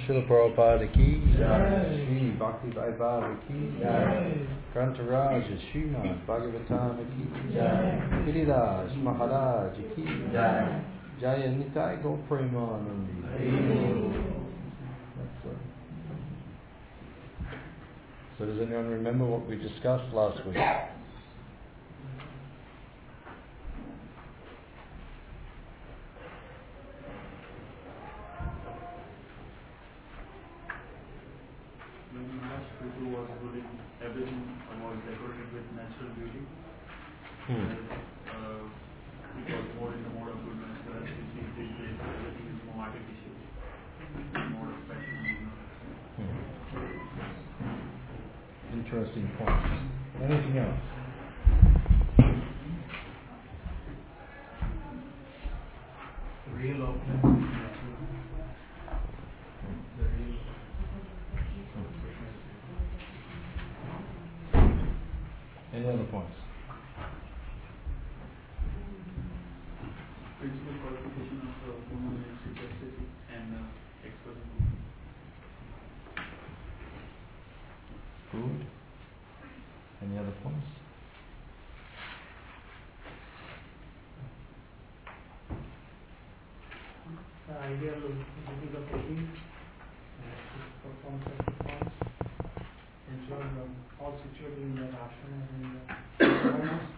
Srila Prabhupada ki jai, Shri Bhakti Vaibhava ki jai, Grantaraja Srimad Bhagavatam ki jai, Giriraj Maharaj ki jai, Jaya Nitai Gaur Premanandi. So does anyone remember what we discussed last week? When Maharaj Prabhu was ruling, everything was decorated with natural beauty. It was more in the mode of goodness, whereas you see these days everything is more artificial, more of fashion. Interesting point. Anything else? Real opulence is natural. The real. Any other points? Principal qualification of the woman is chastity and expression. Good. Any other points? The ideal duties of the king to perform sacrifice, ensure all situated in the ashram and in the varnas.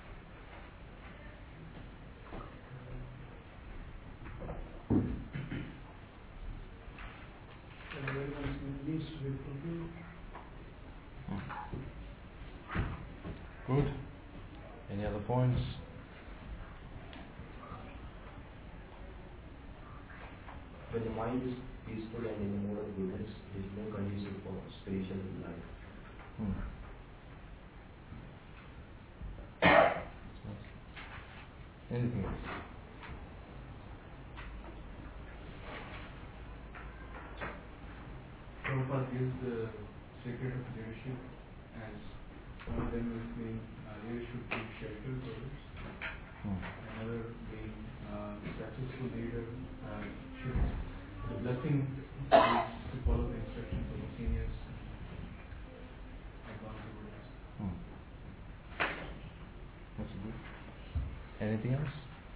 Everyone's needs to be fulfilled. Good. Any other points? When the mind is peaceful and in the mode of goodness, it is more conducive for spiritual life. Anything else? Prabhupada gives the secret of leadership as one of them is being leader should give shelter to others. Another being successful leader should the blessing is to follow the instructions of the seniors and advance the words. That's good. Anything else?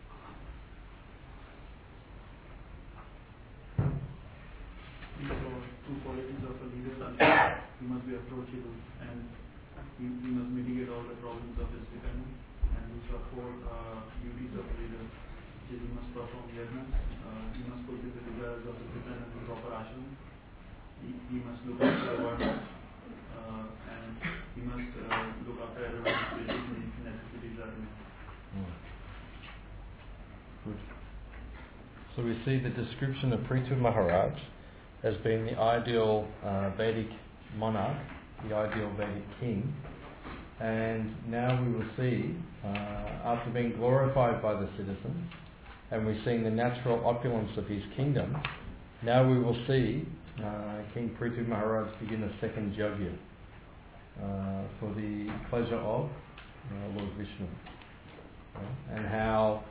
These are two qualities of a leader. He must be approachable and he must mitigate all the problems of his dependents. And these are four duties of a leader. He must perform yajnas, he must fulfill the desires of his dependents in proper ashram, he must look after the varnas, and he must look after everyone's basic needs and necessities are met. Good. So we see the description of Prithu Maharaj as being the ideal Vedic monarch, the ideal Vedic king. And now we will see, after being glorified by the citizens, and we're seeing the natural opulence of his kingdom, now we will see King Prithu Maharaj begin a second yajna for the pleasure of Lord Vishnu. And how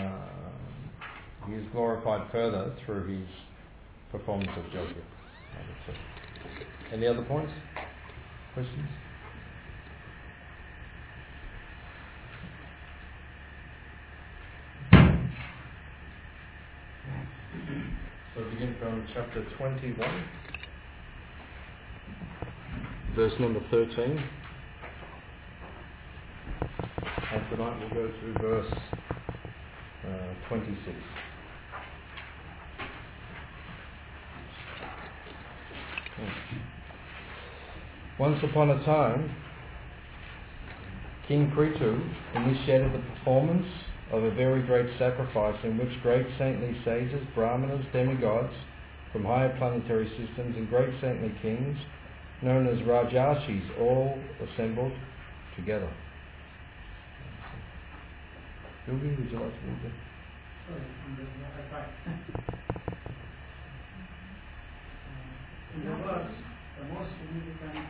he is glorified further through his performance of yajna. Any other points? Questions? So begin from chapter 21, verse number 13. And tonight we'll go through verse 26. Once upon a time, King Prithu initiated the performance of a very great sacrifice in which great saintly sages, brahmanas, demigods from higher planetary systems and great saintly kings, known as Rajashis, all assembled together. Yogi, would you like to read that? Sorry, I tried. In the verse, the most significant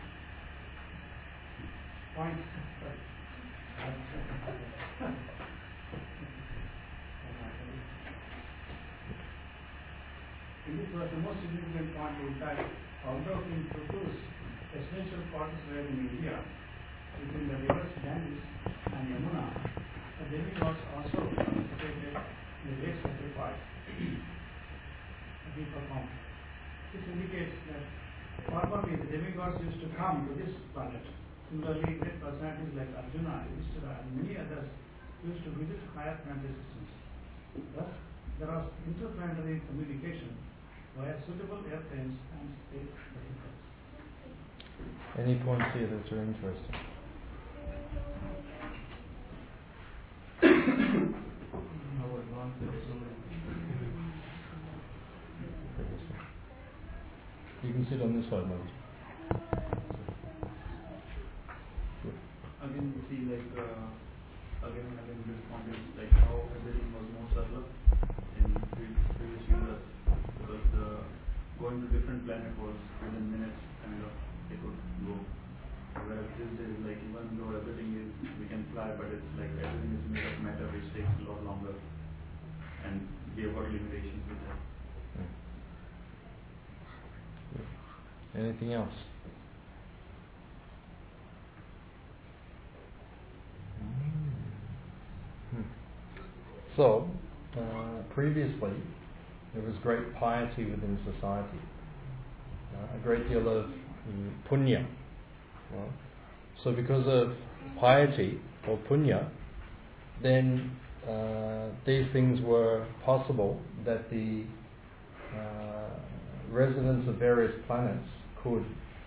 points. this was the most significant point. In fact, although King Tutu's essential quarters were in India, within the rivers Ganges and Yamuna, the demigods also participated in the great sacrifice he performed. This indicates that formerly the demigods used to come to this planet. Similarly, great personalities like Arjuna, Yudhishthira, and many others used to visit higher planetary systems. Thus, there was interplanetary communication via suitable airplanes and space vehicles. Any points here that are interesting? You can sit on this side, maybe. Again, we see like again and again this point is like how everything was more subtle in previous universe, because the going to different planet was within minutes kind of they could go. Whereas these days, like even though everything is we can fly, but it's like everything is made of matter, which takes a lot longer, and we have got limitations with that. Anything else? So, previously, there was great piety within society, a great deal of punya. So because of piety or punya, then these things were possible, that the residents of various planets could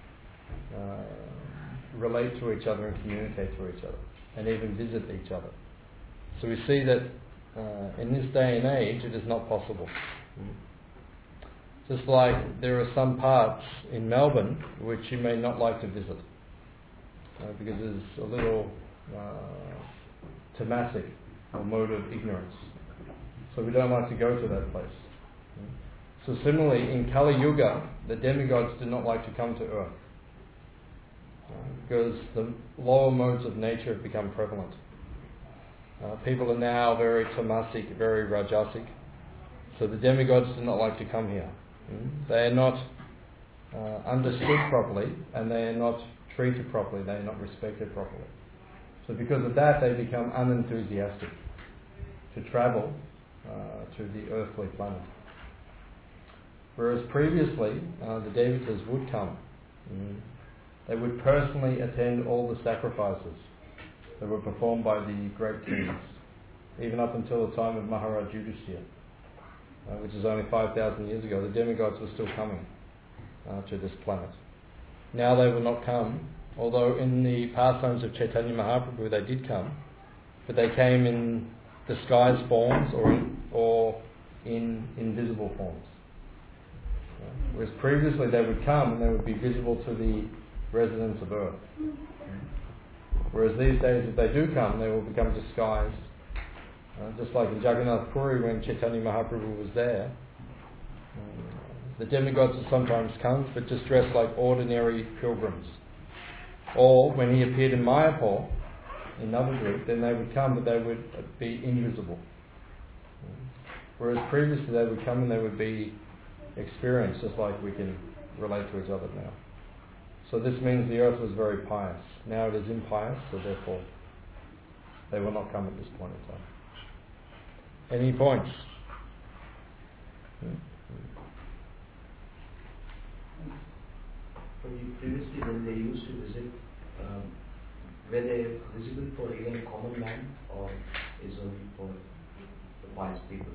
relate to each other and communicate to each other, and even visit each other. So we see that in this day and age it is not possible. Just like there are some parts in Melbourne which you may not like to visit because there's a little tamasic or mode of ignorance. So we don't like to go to that place. So similarly, in Kali Yuga, the demigods do not like to come to Earth because the lower modes of nature have become prevalent. People are now very tamasic, very rajasic. So the demigods do not like to come here. They are not understood properly, and they are not treated properly, they are not respected properly. So because of that, they become unenthusiastic to travel to the earthly planet. Whereas previously, the devatas would come. They would personally attend all the sacrifices that were performed by the great kings, even up until the time of Maharaj Yudhishthira, which is only 5,000 years ago. The demigods were still coming to this planet. Now they will not come, although in the pastimes of Chaitanya Mahaprabhu they did come, but they came in disguised forms or in invisible forms. Whereas previously they would come and they would be visible to the residents of earth. Whereas these days, if they do come, they will become disguised. Just like in Jagannath Puri, when Chaitanya Mahaprabhu was there, the demigods will sometimes come, but just dressed like ordinary pilgrims. Or when he appeared in Mayapur, in Navadvip, then they would come, but they would be invisible. Whereas previously they would come and they would be experienced, just like we can relate to each other now. So this means the earth was very pious. Now it is impious, so therefore they will not come at this point in time. Any points? Previously, when they used to visit, were they visible for even common man, or is only for the pious people?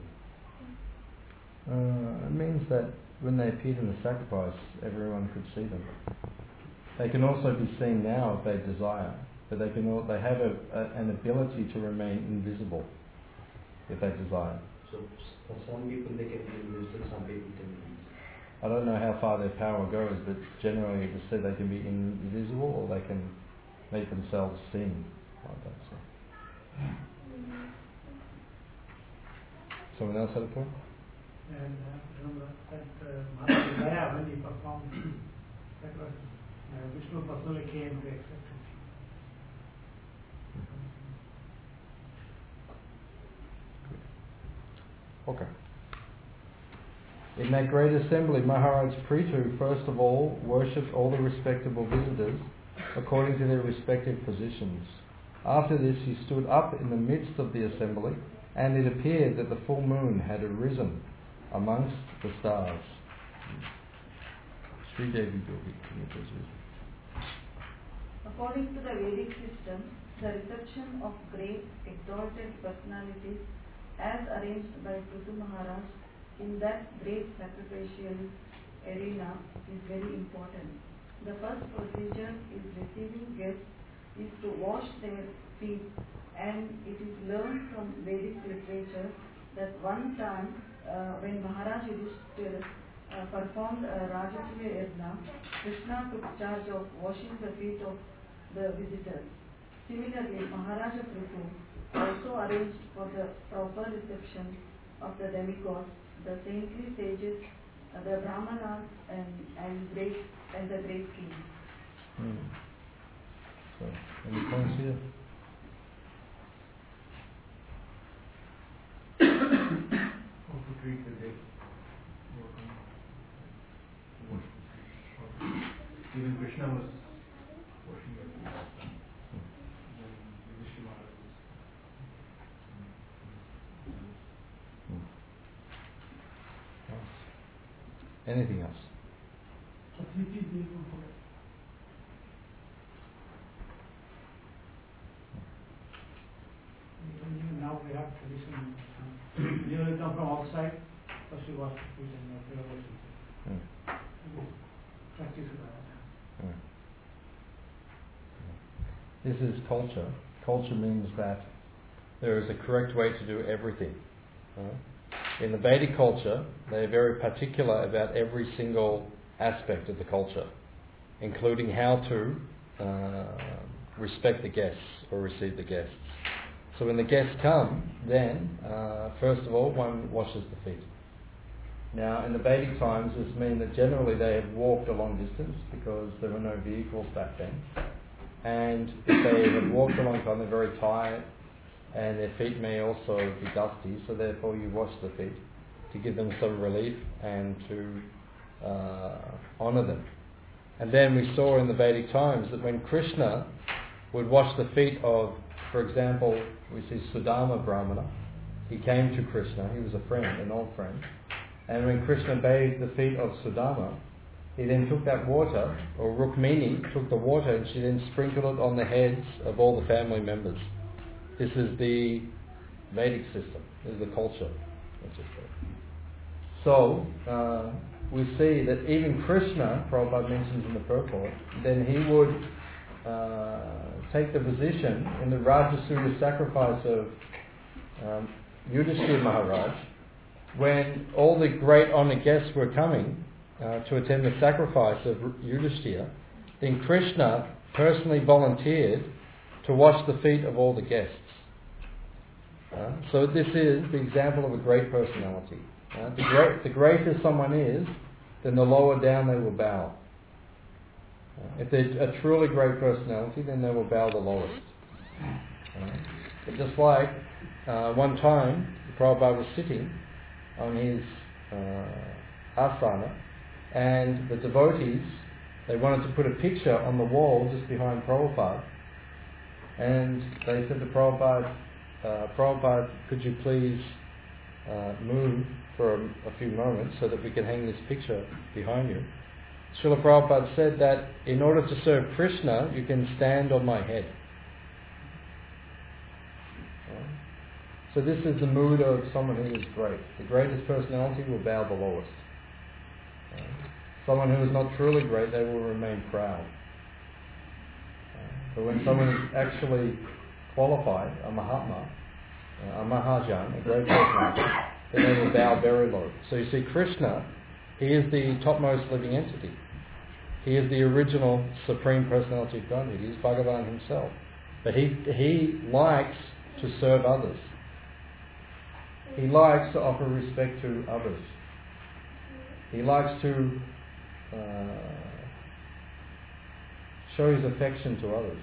It means that when they appeared in the sacrifice, everyone could see them. They can also be seen now if they desire, but they have an ability to remain invisible if they desire. So for some people they can be invisible, some people can be invisible. I don't know how far their power goes, but generally it is said they can be invisible or they can make themselves seen like that. So. Someone else had a point? And remember that Maharaj Gaya, when he performed sacrifice, Vishnu personally came to accept it. Okay. In that great assembly, Maharaj Prithu first of all worshipped all the respectable visitors according to their respective positions. After this he stood up in the midst of the assembly, and it appeared that the full moon had arisen amongst the stars. Sri Devi Gopi, can you please read? According to the Vedic system, the reception of great exalted personalities as arranged by Prithu Maharaj in that great sacrificial arena is very important. The first procedure is receiving guests is to wash their feet, and it is learned from Vedic literature that one time when Maharaj Yudhishthira performed Rajasuya Yajna, Krishna took charge of washing the feet of the visitors. Similarly, Maharaja Prithu also arranged for the proper reception of the demigods, the saintly sages, the brahmanas, and the great king. So, any points here? How to treat the dead. Even Krishna was washing their feet. Anything else? Even now we have tradition. You come from outside, first you wash the feet and you wash practice that. This is culture. Culture means that there is a correct way to do everything. In the Vedic culture, they are very particular about every single aspect of the culture, including how to respect the guests or receive the guests. So when the guests come, then first of all one washes the feet. Now in the Vedic times this means that generally they had walked a long distance because there were no vehicles back then. And if they had walked a long time, they're very tired, and their feet may also be dusty, so therefore you wash the feet to give them some relief and to honour them. And then we saw in the Vedic times that when Krishna would wash the feet of, for example, we see Sudama Brahmana, he came to Krishna, he was a friend, an old friend, and when Krishna bathed the feet of Sudama, he then took that water, or Rukmini took the water and she then sprinkled it on the heads of all the family members. This is the Vedic system, this is the culture. So, we see that even Krishna, Prabhupada mentions in the purport, then he would take the position in the Rajasuya sacrifice of Yudhishthira Maharaj, when all the great honoured guests were coming to attend the sacrifice of Yudhishthira, then Krishna personally volunteered to wash the feet of all the guests. So this is the example of a great personality. The greater someone is, then the lower down they will bow. If they're a truly great personality, then they will bow the lowest. But just like one time, Prabhupada was sitting on his asana, and the devotees, they wanted to put a picture on the wall just behind Prabhupada, and they said to Prabhupada, Prabhupada, could you please move for a few moments so that we can hang this picture behind you? Srila Prabhupada said that in order to serve Krishna, you can stand on my head. So this is the mood of someone who is great. The greatest personality will bow the lowest. Someone who is not truly great, they will remain proud. But when someone is actually qualified, a Mahatma, a Mahajan, a great personality, then they will bow very low. So you see, Krishna, he is the topmost living entity. He is the original Supreme Personality of Godhead. He is Bhagavan himself. But he likes to serve others. He likes to offer respect to others. He likes to show his affection to others.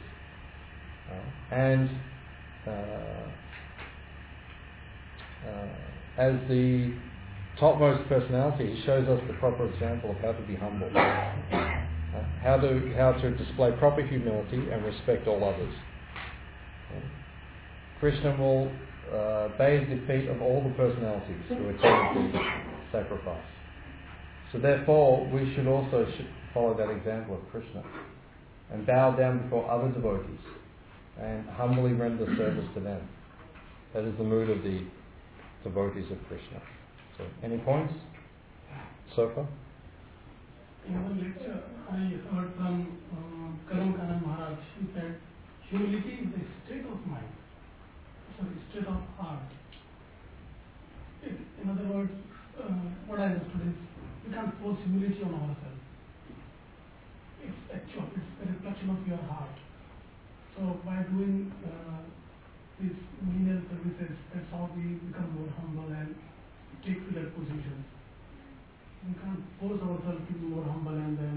As the topmost personality shows us the proper example of how to be humble, how to display proper humility and respect all others. Krishna will bathe the feet of all the personalities who attend the sacrifice. So therefore, we should also follow that example of Krishna and bow down before other devotees and humbly render service to them. That is the mood of the devotees of Krishna. So, any points so far? In one lecture, I heard from Karam Khanna Maharaj. He said, humility is a state of mind. It's a state of heart. In other words, what I understood is, we can't force humility on ourselves. It's actual, it's a reflection of your heart. So by doing these menial services, that's how we become more humble and take to that position. We can't force ourselves to be more humble and then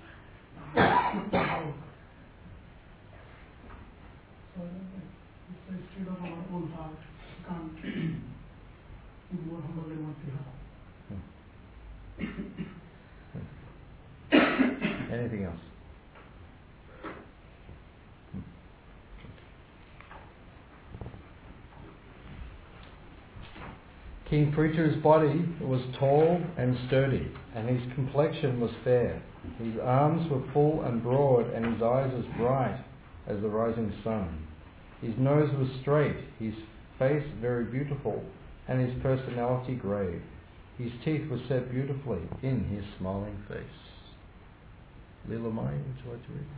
out. So it's a state of our own heart. We can't be more humble than what we have. Anything else? King Prithu's body was tall and sturdy, and his complexion was fair. His arms were full and broad, and his eyes as bright as the rising sun. His nose was straight, his face very beautiful, and his personality grave. His teeth were set beautifully in his smiling face. Leela Mai, would you like to read?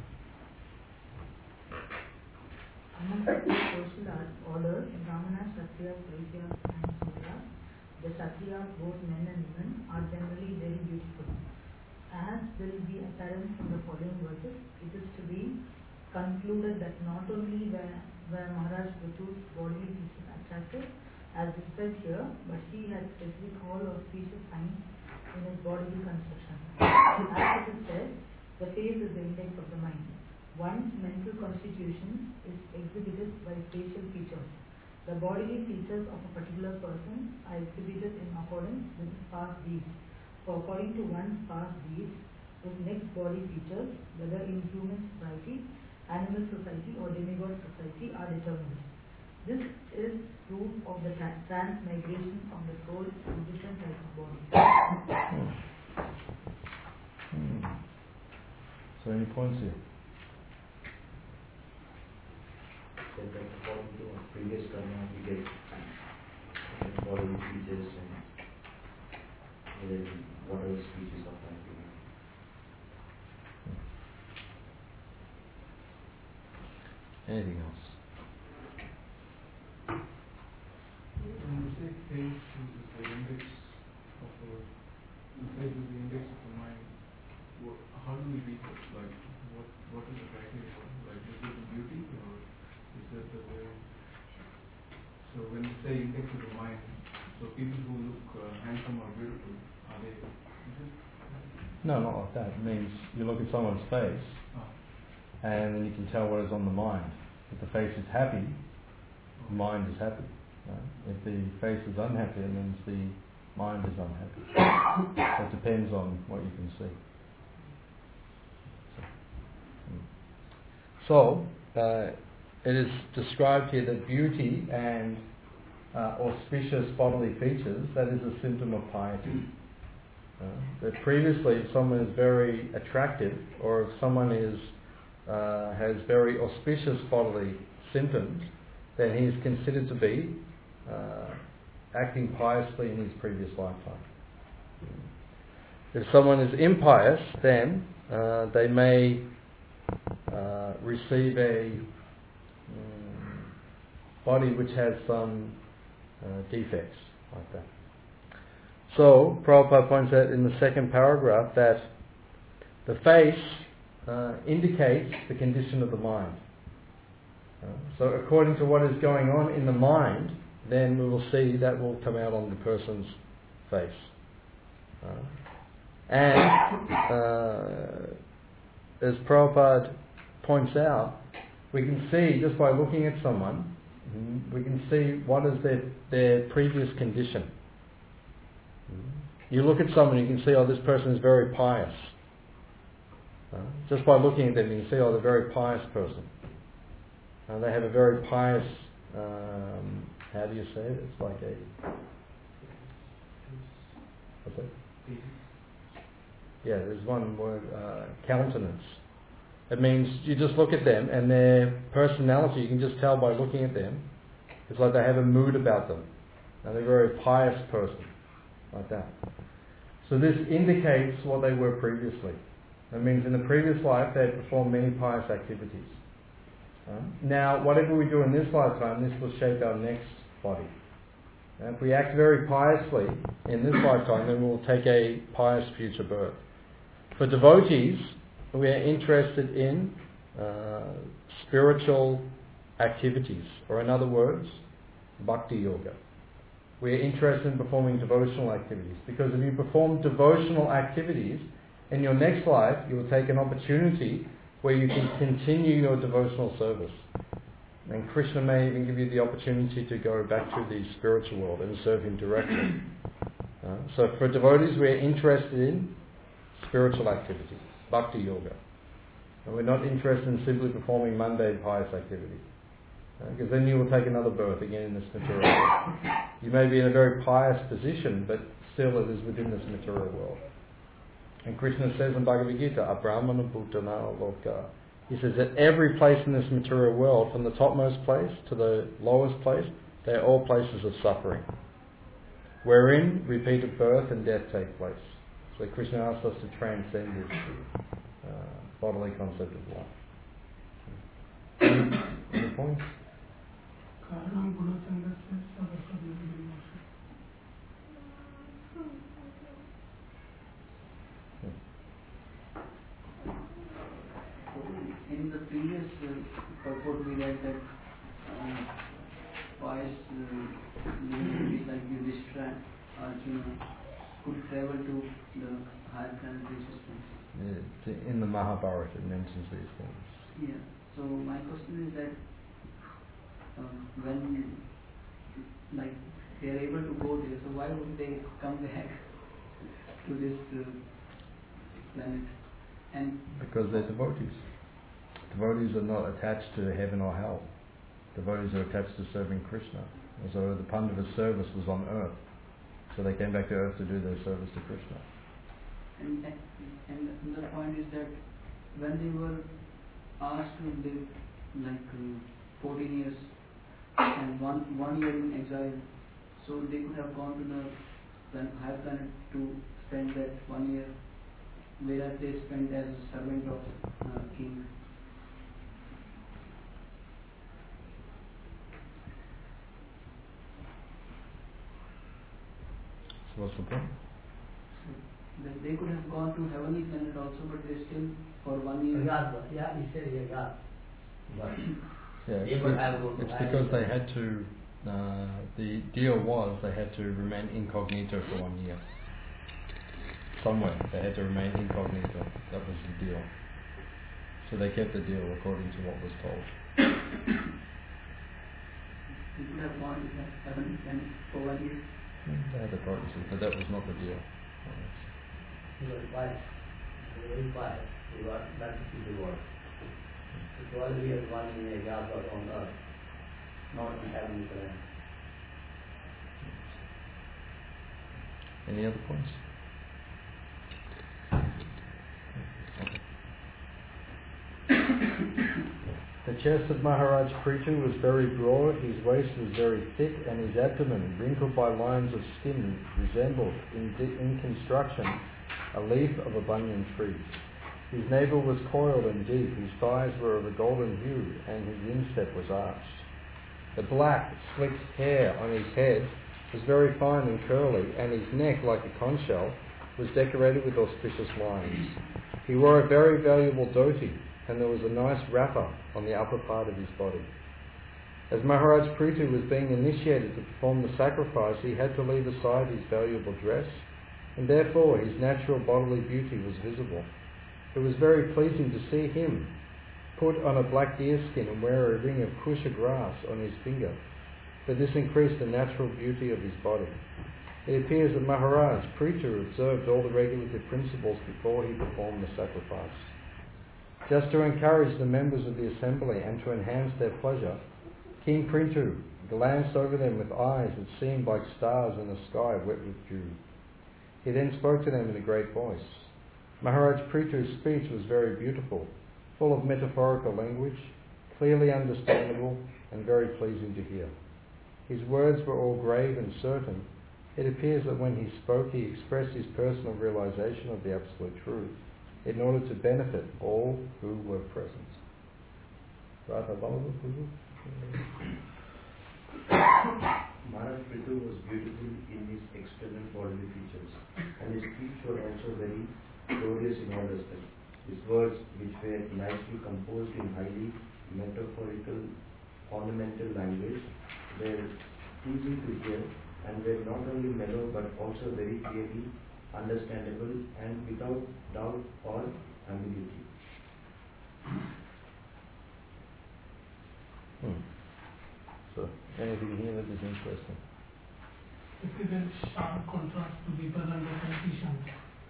Among the social orders, Brahmanas, Kshatriyas, Vaishyas and Sudras, the Kshatriyas, both men and women, are generally very beautiful. As will be apparent from the following verses, it is to be concluded that not only were Maharaj Prithu's bodily features attractive, as described here, but he had specific all auspicious signs in his bodily construction. As it is said, the face is the index of the mind. One's mental constitution is exhibited by facial features. The bodily features of a particular person are exhibited in accordance with his past deeds. For according to one's past deeds, his next body features, whether in human society, animal society or demigod society, are determined. This is proof of the transmigration of the soul to different types of bodies. So any points here? That according to our previous karma, we get bodily features and what are the speeches of that. Anything else? When you say face is the index of the face is the index of the mind, how do we read it? Like, what is the criteria? Like, is it the beauty or is it the way? So when you say index of the mind, so people who look handsome or beautiful, are they? Is it? No, not like that. It means you look at someone's face and then you can tell what is on the mind. If the face is happy, the mind is happy. If the face is unhappy, it means the mind is unhappy. So it depends on what you can see. So, it is described here that beauty and auspicious bodily features, that is a symptom of piety. That previously, if someone is very attractive, or if someone has very auspicious bodily symptoms, then he is considered to be acting piously in his previous lifetime. If someone is impious, then they may receive a body which has some defects like that. So, Prabhupada points out in the second paragraph that the face indicates the condition of the mind. So according to what is going on in the mind, then we will see that will come out on the person's face. As Prabhupada points out, we can see, just by looking at someone, we can see what is their previous condition. You look at someone, you can see, oh, this person is very pious. Just by looking at them, you can see, oh, they're a very pious person. They have a very pious, how do you say it? It's like a, what's that? Yeah, there's one word, countenance. It means you just look at them and their personality, you can just tell by looking at them. It's like they have a mood about them. And they're a very pious person, like that. So this indicates what they were previously. That means in the previous life they had performed many pious activities. Now, whatever we do in this lifetime, this will shape our next body. If we act very piously in this lifetime, then we'll take a pious future birth. For devotees, we are interested in spiritual activities, or in other words, bhakti yoga. We are interested in performing devotional activities, because if you perform devotional activities, in your next life you will take an opportunity where you can continue your devotional service. And Krishna may even give you the opportunity to go back to the spiritual world and serve him directly. So for devotees, we are interested in spiritual activity, bhakti yoga. And we're not interested in simply performing mundane pious activity. Because then you will take another birth again in this material world. You may be in a very pious position, but still it is within this material world. And Krishna says in Bhagavad Gita, Abrahmana Bhutana Loka. He says that every place in this material world, from the topmost place to the lowest place, they are all places of suffering, wherein repeated birth and death take place. So Krishna asks us to transcend this bodily concept of life. Any points? Karanam Gunasangasya Sabasabhya. In the previous purport we read that pious leaders like Yudhishthira, Arjuna could travel to the higher planetary systems. Yeah, in the Mahabharata it mentions these things. Yeah. So my question is that when like they are able to go there, so why would they come back to this planet? And because they're devotees. Devotees are not attached to heaven or hell. Devotees are attached to serving Krishna. And so the Pandava's service was on earth. So they came back to earth to do their service to Krishna. And another point is that when they were asked to live like 14 years and one year in exile, so they could have gone to the higher planet to spend that 1 year, whereas they spent as a servant of king. So what's the point? That they could have gone to heavenly planet also, but they still for 1 year. Yeah, it's because they had to, the deal was they had to remain incognito for 1 year. Somewhere they had to remain incognito. That was the deal. So they kept the deal according to what was told. They could have gone to heavenly planet for 1 year. They had the prophecy, but that was not the deal. He was pious. He was very pious. He was back to see the world. So 12 years, 1 year, he was on earth, not in heavenly planet. Any other points? The chest of Maharaj Prithu was very broad, his waist was very thick, and his abdomen, wrinkled by lines of skin, resembled in construction a leaf of a banyan tree. His navel was coiled and deep, his thighs were of a golden hue, and his instep was arched. The black, slicked hair on his head was very fine and curly, and his neck, like a conch shell, was decorated with auspicious lines. He wore a very valuable dhoti, and there was a nice wrapper on the upper part of his body. As Maharaj Prithu was being initiated to perform the sacrifice, he had to leave aside his valuable dress, and therefore his natural bodily beauty was visible. It was very pleasing to see him put on a black deerskin and wear a ring of kusha grass on his finger, for this increased the natural beauty of his body. It appears that Maharaj Prithu observed all the regulative principles before he performed the sacrifice. Just to encourage the members of the assembly and to enhance their pleasure, King Prithu glanced over them with eyes that seemed like stars in the sky wet with dew. He then spoke to them in a great voice. Maharaj Prithu's speech was very beautiful, full of metaphorical language, clearly understandable and very pleasing to hear. His words were all grave and certain. It appears that when he spoke, he expressed his personal realization of the absolute truth in order to benefit all who were present. Maharaj Prithu was beautiful in his external bodily features, and his speech was also very glorious in all respects. His words, which were nicely composed in highly metaphorical, ornamental language, were pleasing to hear and were not only mellow but also very clearly understandable and without doubt or ambiguity. So, anything here that is interesting? It is a sharp contrast to the present politicians.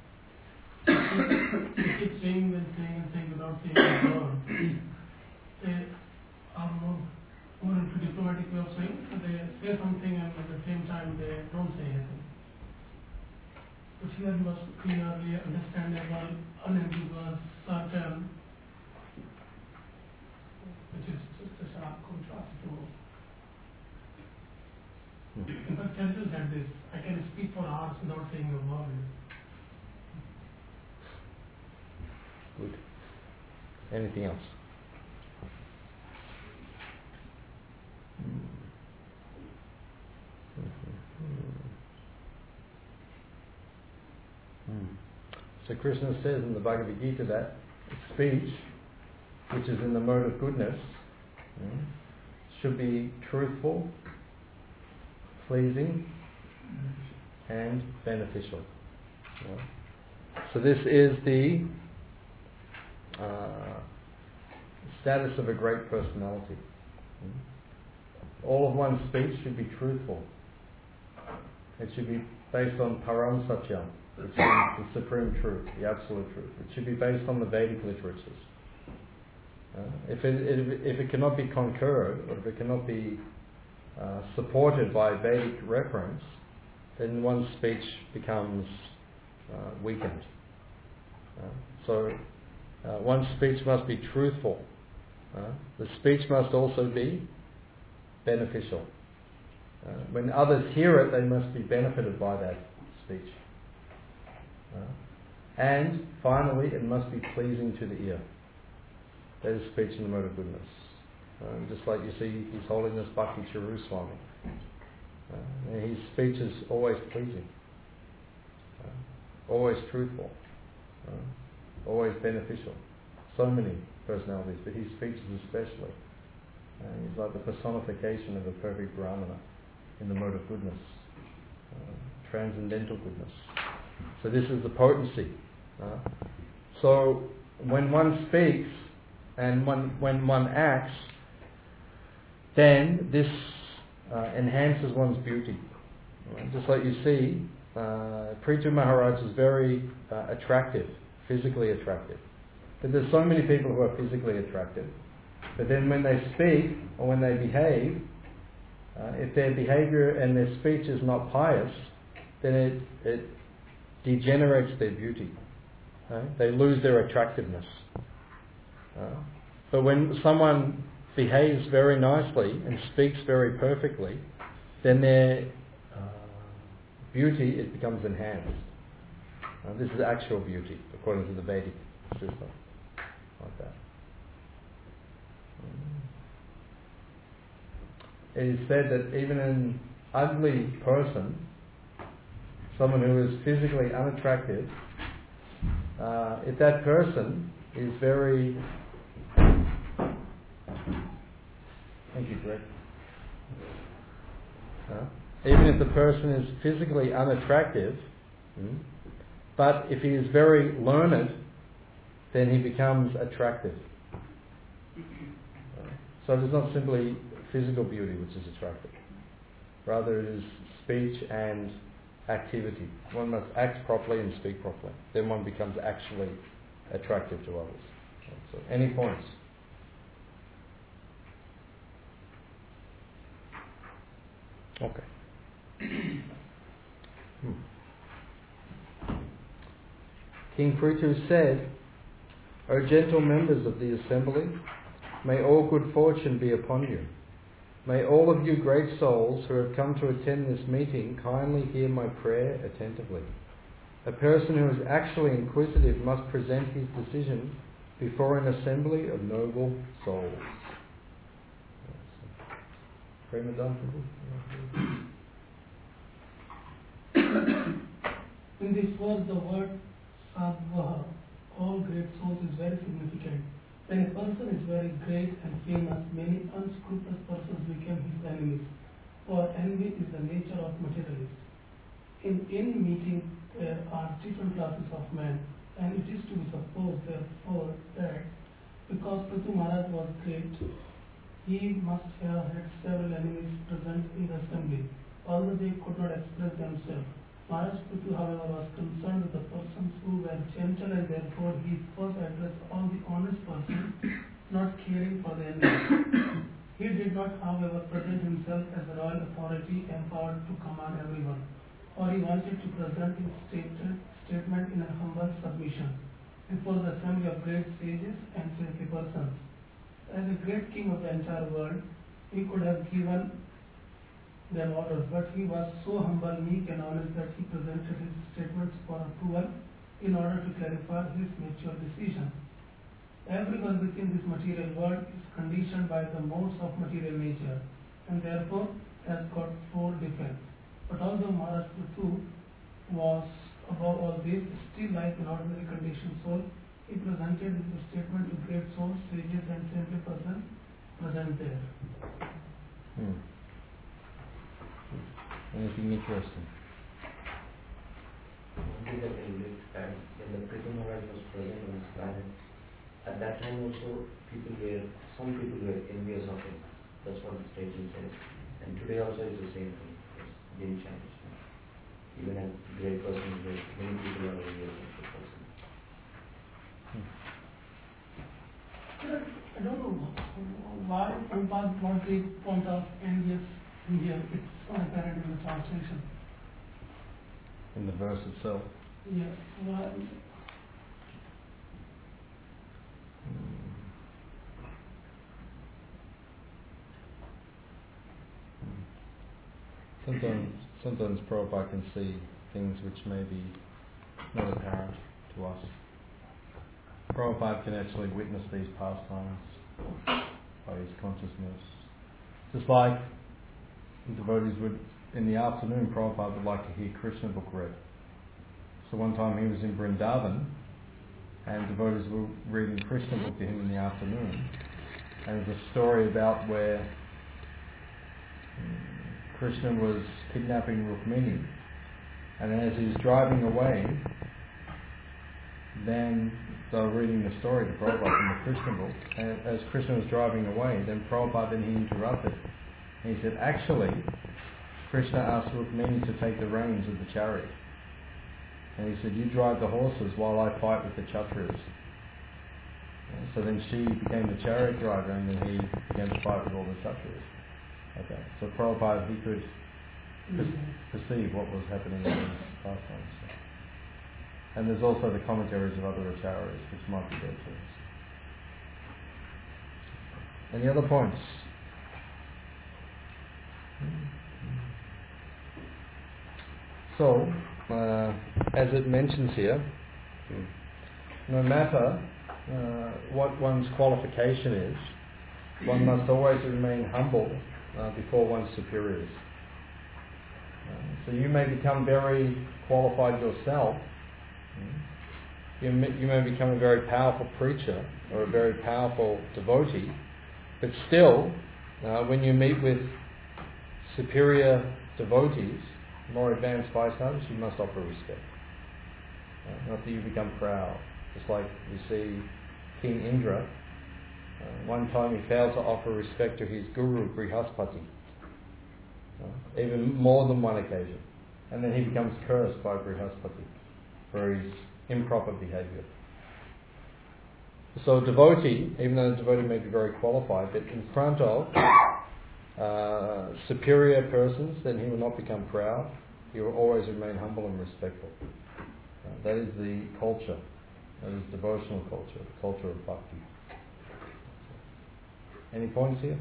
They keep saying and saying and saying without saying a word. They are more into diplomatic way of saying, so they say something and at the same time they don't say anything. But here was clearly understandable, unambiguous, certain, which is just a sharp contrast to. In fact, Churchill said this: I can speak for hours without saying a word. Good. Anything else? So Krishna says in the Bhagavad Gita that speech, which is in the mode of goodness, should be truthful, pleasing, and beneficial. So this is the status of a great personality. All of one's speech should be truthful. It should be based on Param Satyam, which is the supreme truth, the absolute truth. It should be based on the Vedic literatures. If it cannot be concurred, or if it cannot be supported by Vedic reference, then one's speech becomes weakened. So one's speech must be truthful. The speech must also be beneficial. When others hear it, they must be benefited by that speech. And finally, it must be pleasing to the ear. That is speech in the mode of goodness. Just like you see His Holiness Bhakti Charu Swami. His speech is always pleasing, always truthful, always beneficial. So many personalities, but his speech is especially. He's like the personification of a perfect Brahmana in the mode of goodness, transcendental goodness. So this is the potency. So when one speaks and when one acts, then this enhances one's beauty. Just like you see, Prithu Maharaj is very attractive, physically attractive. But there's so many people who are physically attractive. But then when they speak or when they behave, if their behavior and their speech is not pious, then it degenerates their beauty. They lose their attractiveness. But when someone behaves very nicely and speaks very perfectly, then their beauty, it becomes enhanced. This is actual beauty, according to the Vedic system. Like that. It is said that even an ugly person, someone who is physically unattractive, if that person is very... Thank you, Greg. Even if the person is physically unattractive, but if he is very learned, then he becomes attractive. So it is not simply physical beauty which is attractive. Rather it is speech and activity. One must act properly and speak properly. Then one becomes actually attractive to others. So, any points? Okay. King Prithu said, O gentle members of the assembly, may all good fortune be upon you. May all of you great souls who have come to attend this meeting kindly hear my prayer attentively. A person who is actually inquisitive must present his decision before an assembly of noble souls. Prema done. In this verse, the word sadvaha, all great souls, is very significant. When a person is very great and famous, many unscrupulous persons become his enemies, for envy is the nature of materialists. In any meeting, there are different classes of men, and it is to be supposed, therefore, that because Prithu Maharaj was great, he must have had several enemies present in the assembly, although they could not express themselves. Maharaj Prithu, however, was concerned with the persons who were gentle, and therefore he first addressed all the honest persons, not caring for the enemies. He did not, however, present himself as a royal authority empowered to command everyone, for he wanted to present his statement in a humble submission before the assembly of great sages and saintly persons. As a great king of the entire world, he could have given their orders, but he was so humble, meek and honest that he presented his statements for approval in order to clarify his mature decision. Everyone within this material world is conditioned by the modes of material nature, and therefore has got four defects. But although Maharaj Prithu was above all this, still like an ordinary conditioned soul, he presented his statement to great souls, sages and saintly persons present there. Anything interesting? One thing that I looked at, when the Prithu Maharaj was present on this planet, at that time also some people were envious of him. That's what the statement says. And today also is the same thing. It didn't change. Even a great person, many people are envious of the person. I don't know why Prabhupada was the point of envious in here. It's not apparent in the translation. In the verse itself. Yeah. Why? Sometimes Prabhupada can see things which may be not apparent to us. Prabhupada can actually witness these pastimes by his consciousness. Just like devotees would, in the afternoon, Prabhupada would like to hear Krishna book read. So one time he was in Vrindavan, and devotees were reading Krishna book to him in the afternoon. And there's a story about where Krishna was kidnapping Rukmini, and as he was driving away, then they were reading the story to Prabhupada from the Krishna book, and as Krishna was driving away, then Prabhupada then he interrupted. And he said, actually, Krishna asked Rukmini to take the reins of the chariot. And he said, you drive the horses while I fight with the Kshatriyas. So then she became the chariot driver, and then he began to fight with all the Kshatriyas. Okay, so Prabhupada, he could perceive what was happening in these pastimes. And there's also the commentaries of other acharyas, which might be there too. Any other points? So, as it mentions here, no matter what one's qualification is, one must always remain humble before one's superiors. So you may become very qualified yourself. You may become a very powerful preacher or a very powerful devotee, but still, when you meet with superior devotees, more advanced Vaishnavas, you must offer respect. Not that you become proud. Just like we see King Indra, one time he failed to offer respect to his guru, Brihaspati, even more than one occasion. and then he becomes cursed by Brihaspati for his improper behaviour. So a devotee, even though the devotee may be very qualified, but in front of superior persons, then he will not become proud. He will always remain humble and respectful. That is the culture. That is devotional culture, the culture of bhakti. Any points here?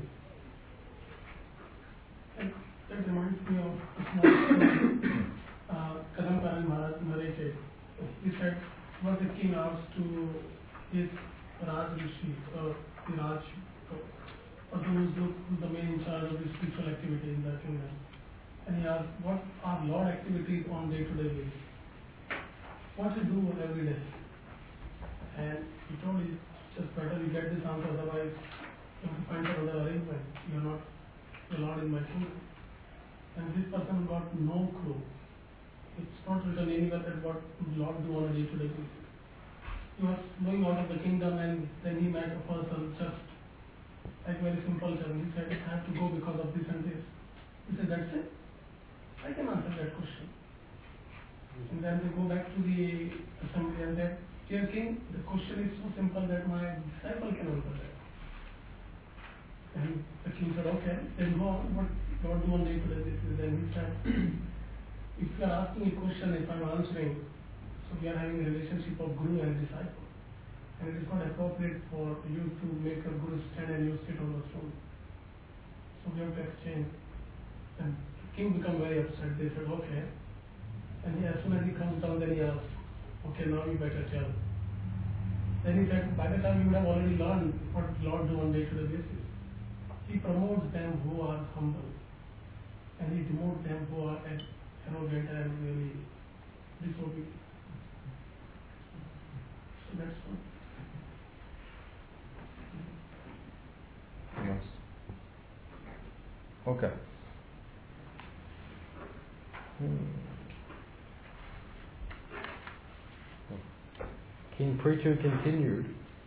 That reminds me of a small story. Kadamkaran Maharaj narrated. He said, what the king asked to his Raj Rishi, the Raj, or who's the main in charge of the spiritual activity in the kingdom. And he asked, what are Lord activities on day-to-day basis? What you do every day? And he told me, just better you get this answer, otherwise you have to find another arrangement. You are not the Lord in my kingdom. And this person got no clue. It's not written anywhere that what Lord do on a day-to-day basis. He was going out of the kingdom and then he met a person just like very simple term. He said, I have to go because of this and this. He said, that's it. I can answer that question. And then they go back to the assembly and said, dear king, the question is so simple that my disciple can answer that. And the king said, okay, then go on. What Lord do on day-to-day basis? Then he said, if you are asking a question, if I am answering, so we are having a relationship of guru and disciple. And it is not appropriate for you to make a guru stand and you sit on the throne. So we have to exchange. And the king became very upset. They said, okay. And as soon as he comes down, then he asks, okay, now you better tell. Then he said, by the time you would have already learned what Lord do on day-to-day basis. He promotes them who are humble. And he demotes them who are arrogant and really disobedient. So that's all. Yes. Okay. King Prithu continued,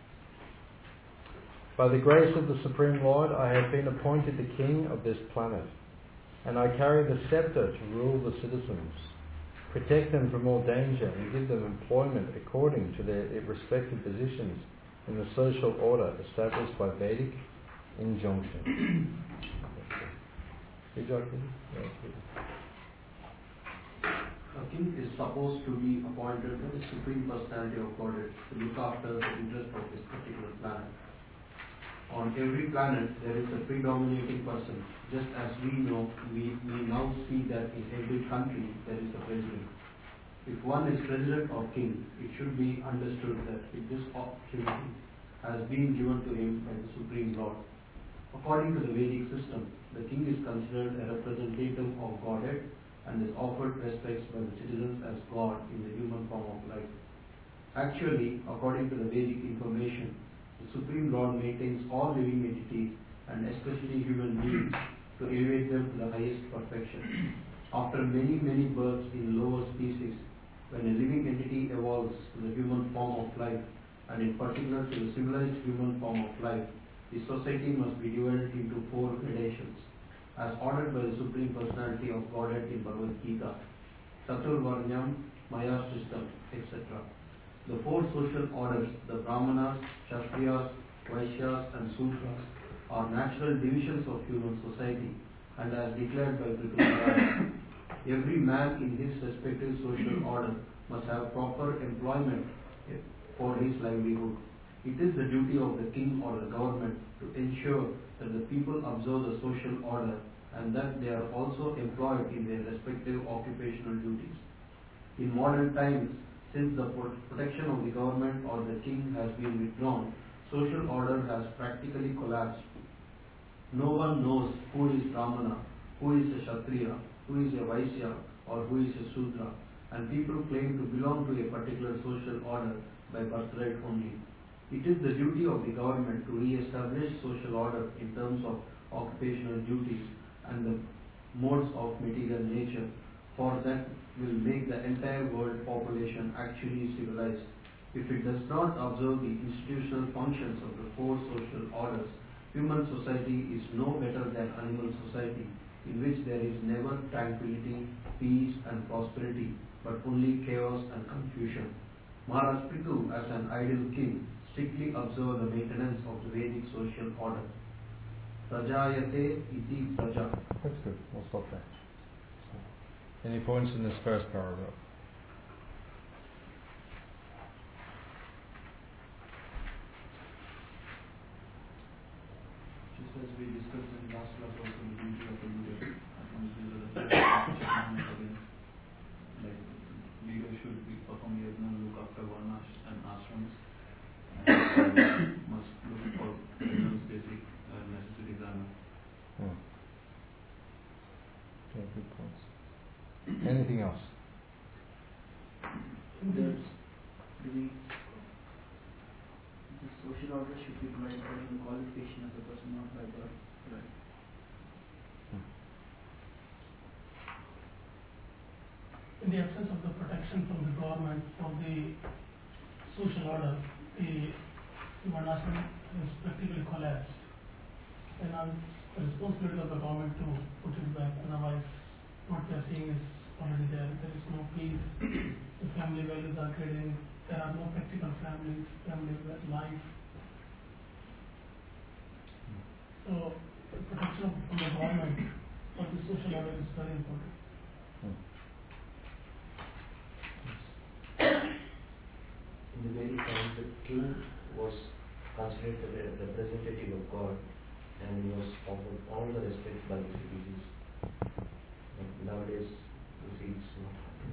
by the grace of the Supreme Lord, I have been appointed the king of this planet, and I carry the scepter to rule the citizens, protect them from all danger, and give them employment according to their respective positions in the social order established by Vedic injunction. A king is supposed to be appointed by the Supreme Personality of Godhead to look after the interest of this particular planet. On every planet there is a predominating person. Just as we know, we now see that in every country there is a president. If one is president or king, it should be understood that this opportunity has been given to him by the Supreme Lord. According to the Vedic system, the king is considered a representative of Godhead and is offered respects by the citizens as God in the human form of life. Actually, according to the Vedic information, the Supreme Lord maintains all living entities and especially human beings to elevate them to the highest perfection. After many births in lower species, when a living entity evolves to the human form of life, and in particular to the civilized human form of life, the society must be divided into 4 gradations, as ordered by the Supreme Personality of Godhead in Bhagavad Gita, Chaturvarnyam, Maya system, etc. The 4 social orders, the Brahmanas, Kshatriyas, Vaishyas and Sudras, are natural divisions of human society, and as declared by Prithu Maharaj, every man in his respective social order must have proper employment for his livelihood. It is the duty of the king or the government to ensure that the people observe the social order and that they are also employed in their respective occupational duties. In modern times, since the protection of the government or the king has been withdrawn, social order has practically collapsed. No one knows who is Brahmana, who is a Kshatriya, who is a Vaishya, or who is a Sudra, and people claim to belong to a particular social order by birthright only. It is the duty of the government to re-establish social order in terms of occupational duties and the modes of material nature, for that will make the entire world population actually civilized. If it does not observe the institutional functions of the 4 social orders, human society is no better than animal society, in which there is never tranquility, peace and prosperity, but only chaos and confusion. Maharaj Prithu, as an ideal king, strictly observed the maintenance of the Vedic social order. Prajayate iti praja. That's good. We'll stop there. Any points in this first paragraph? Just as we discussed in last class also, the duty of a leader. I think this is a again. Like, leader should be perform yajna, look after varnas and ashrams, and must look for everyone's basic necessities and Okay, good points. Anything else? the social order should be provided by the qualification of the person, not by birth. Right. In the absence of the protection from the government for the social order, the Varnashram has practically collapsed. And now it's the responsibility of the government to put it back, otherwise what we are seeing is already there. There is no peace, the family values are creating, there are no practical families, family life. So the protection from the government for the social order is very important. In the very times, the king was considered a representative of God, and he was offered all the respect by the citizens. But nowadays, you see it's not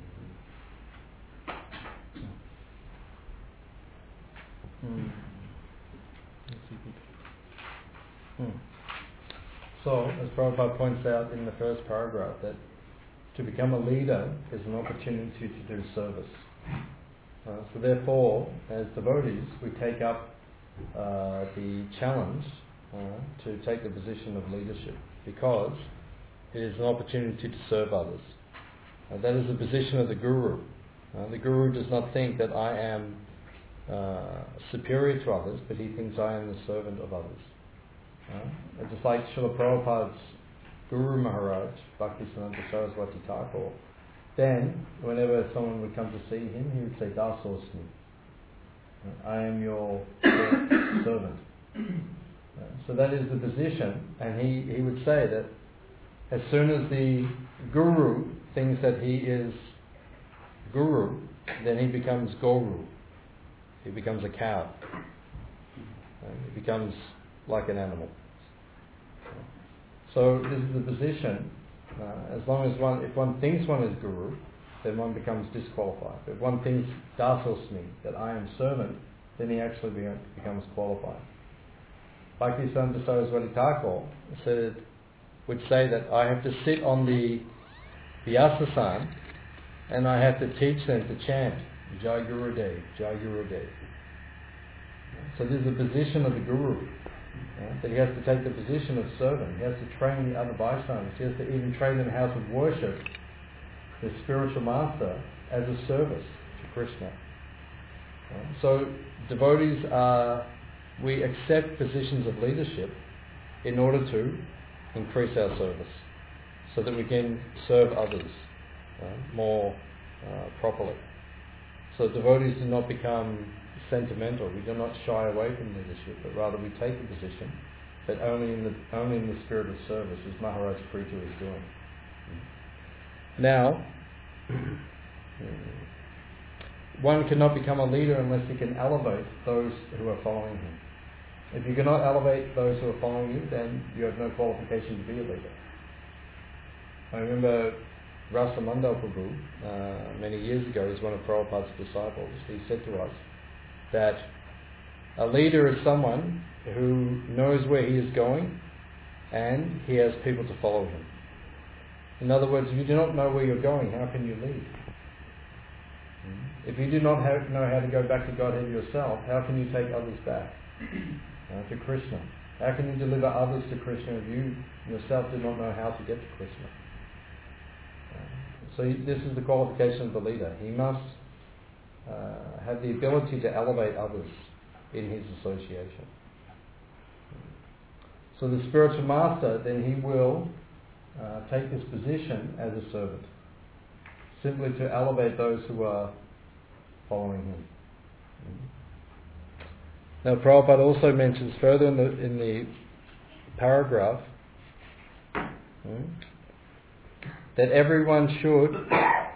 happening. So, as Prabhupada points out in the first paragraph, that to become a leader is an opportunity to do service. So therefore, as devotees, we take up the challenge to take the position of leadership, because it is an opportunity to serve others. That is the position of the Guru. The Guru does not think that I am superior to others, but he thinks I am the servant of others. Just like Srila Prabhupada's Guru Maharaj, Bhaktisiddhanta Saraswati Thakur, then whenever someone would come to see him, he would say, Dasosmi, I am your servant. So that is the position, and he would say that as soon as the Guru thinks that he is Guru, then he becomes Guru. He becomes a cow. He becomes like an animal. So this is the position. As long as if one thinks one is Guru, then one becomes disqualified. If one thinks Dasosmi, that I am servant, then he actually becomes qualified. Bhaktisiddhanta Saraswati Thakur would say that I have to sit on the Vyasasana and I have to teach them to chant Jai Gurudev, Jai Gurudev. So this is the position of the Guru. That he has to take the position of servant. He has to train the other bystanders. He has to even train them how to worship the spiritual master as a service to Krishna. So devotees we accept positions of leadership in order to increase our service, so that we can serve others more properly. So devotees do not become sentimental. We do not shy away from leadership, but rather we take the position, but only in the spirit of service, as Maharaj Prithu is doing. Now, one cannot become a leader unless he can elevate those who are following him. If you cannot elevate those who are following you, then you have no qualification to be a leader. I remember Rasa Mandal Prabhu, many years ago, as one of Prabhupada's disciples, he said to us that a leader is someone who knows where he is going and he has people to follow him. In other words, if you do not know where you're going, how can you lead? If you do not know how to go back to Godhead yourself, how can you take others back to Krishna? How can you deliver others to Krishna if you yourself do not know how to get to Krishna? So this is the qualification of the leader. He must have the ability to elevate others in his association. So the spiritual master, then he will take this position as a servant, simply to elevate those who are following him. Now, Prabhupada also mentions further in the paragraph that everyone should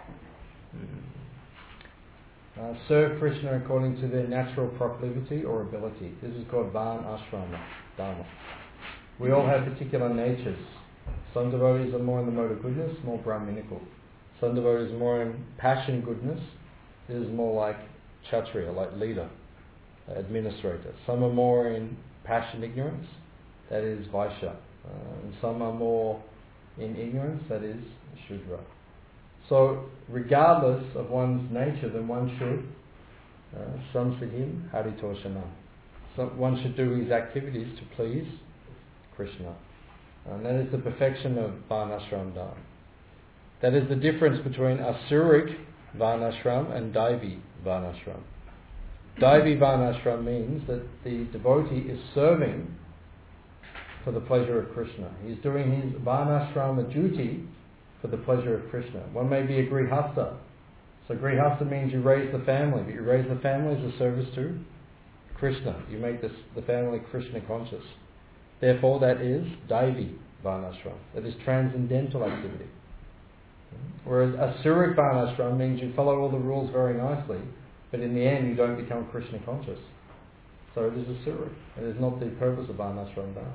serve Krishna according to their natural proclivity or ability. This is called Varna Ashrama Dharma. We all have particular natures. Some devotees are more in the mode of goodness, more Brahminical. Some devotees are more in passion goodness. This is more like Kshatriya, like leader, administrator. Some are more in passion ignorance, that is Vaishya. And some are more in ignorance, that is Shudra. So, regardless of one's nature, then one should samsidhim haritoshanam. So one should do his activities to please Krishna. And that is the perfection of Varnashram Dharma. That is the difference between Asuric Varnashram and Daivi Varnashram. Daivi Varnashram means that the devotee is serving for the pleasure of Krishna. He's doing his Varnashrama duty for the pleasure of Krishna. One may be a Grihastha. So Grihastha means you raise the family, but you raise the family as a service to Krishna. You make the family Krishna conscious. Therefore that is Daivi Varnashram. That is transcendental activity. Whereas Asuric Varnashram means you follow all the rules very nicely, but in the end you don't become Krishna conscious. So it is Asuric. It is not the purpose of Varnashram Dharma.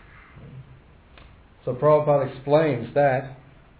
So Prabhupada explains that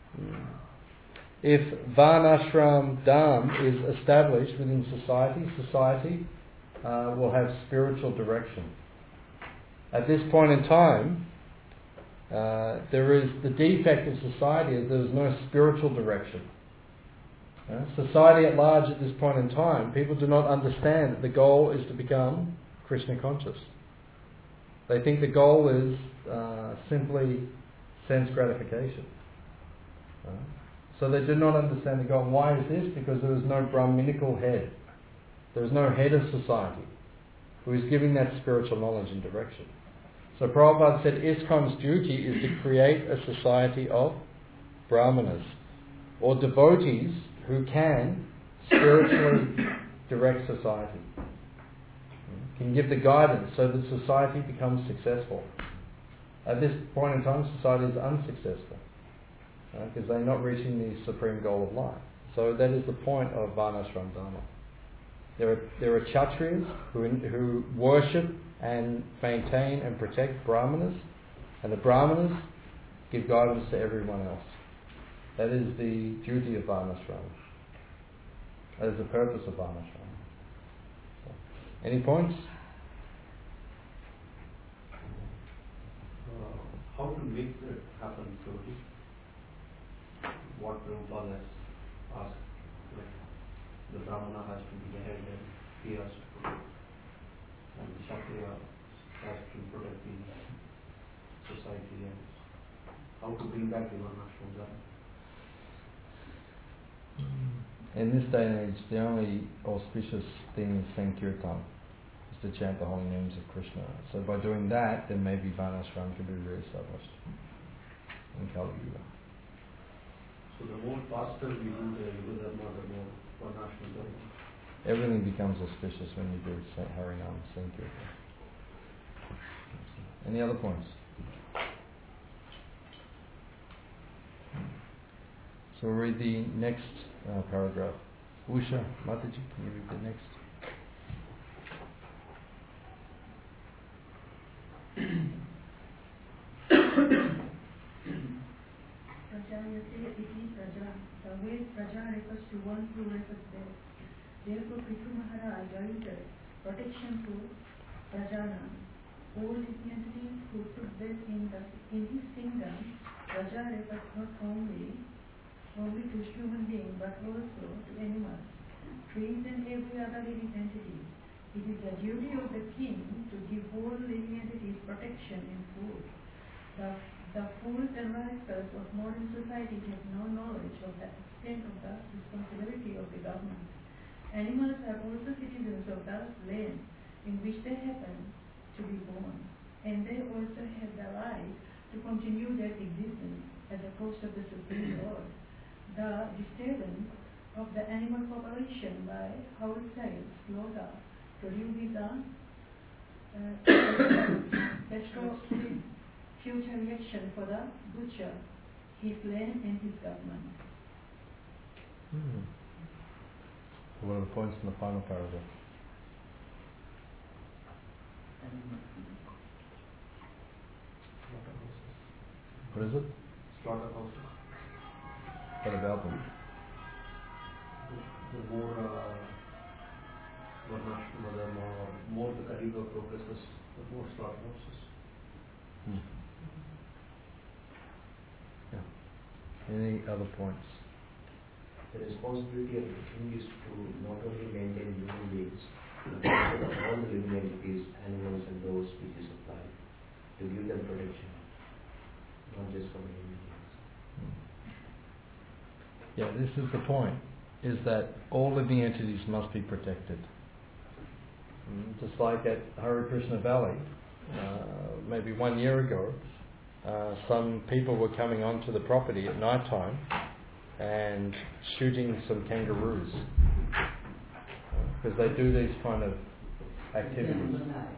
if Varnashram Dharma is established within society, society will have spiritual direction. At this point in time, there is the defect of society is there is no spiritual direction. Society at large at this point in time, people do not understand that the goal is to become Krishna conscious. They think the goal is simply sense gratification. So they do not understand the goal. Why is this? Because there is no Brahminical head. There is no head of society who is giving that spiritual knowledge and direction. So Prabhupada said ISKCON's duty is to create a society of brahmanas, or devotees who can spiritually direct society, can give the guidance so that society becomes successful. At this point in time, society is unsuccessful because they're not reaching the supreme goal of life. So that is the point of Varnashram Dharma. There are Kshatriyas who worship and maintain and protect Brahmanas, and the Brahmanas give guidance to everyone else. That is the duty of Varnashram. That is the purpose of Varnashram. So, any points? How to make that happen slowly? What Prabhupada has asked, like the Brahmana has to be the head and he has to protect, and the Kshatriya has to protect the society, and how to bring back the Varnashram Dharma. In this day and age, the only auspicious thing is Sankirtan, is to chant the holy names of Krishna. So by doing that, then maybe Varnashram can be re-established in Kali Yuga. So the more faster we do the Yuga Dharma, the more Varnashram Dharma. Everything becomes auspicious when you do Harinam, Sankirtan. Any other points? So we'll read the next paragraph. Usha, Mataji, can you read the next? Prajayate iti praja. The way praja refers to one who refers there. Therefore, Prithu Maharaj granted protection to Prajana. All living entities who took birth in his kingdom, Praja refers not only to human beings but also to animals, trees and every other living entity. It is the duty of the king to give all living entities protection and food. The fools and rascals of modern society have no knowledge of the extent of the responsibility of the government. Animals are also citizens of the land in which they happen to be born, and they also have the right to continue their existence at the cost of the Supreme Lord. The disturbance of the animal population by wholesale slaughter produces a destructive future reaction for the butcher, his land and his government. So what are the points in the final paragraph? What is it? Slaughterhouses. What about them? The more the Kaliga progresses, the more slaughterhouses. Yeah. Any other points? The responsibility of the king is to not only maintain human beings, but also all the living entities, animals and those which is applied, to give them protection, not just for the human beings. Yeah, this is the point, is that all living entities must be protected. Just like at Hare Krishna Valley, maybe 1 year ago, some people were coming onto the property at night time and shooting some kangaroos, because they do these kind of activities.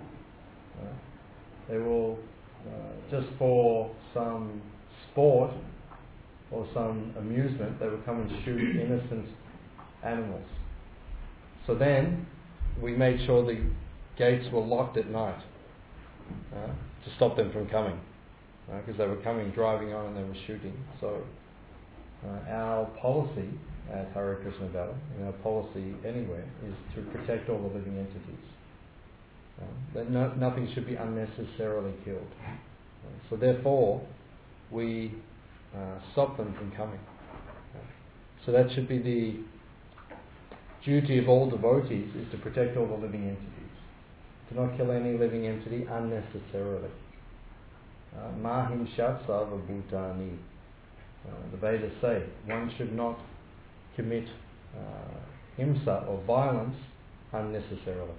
They will, just for some sport or some amusement, they would come and shoot innocent animals. So then we made sure the gates were locked at night to stop them from coming, because they were coming, driving on, and they were shooting. So our policy at Hare Krishna Valley, and our policy anywhere, is to protect all the living entities. That nothing should be unnecessarily killed. So therefore, we stop them from coming. So that should be the duty of all devotees, is to protect all the living entities. To not kill any living entity unnecessarily. Mahimshat sarva bhutani. The Vedas say one should not commit himsa or violence unnecessarily.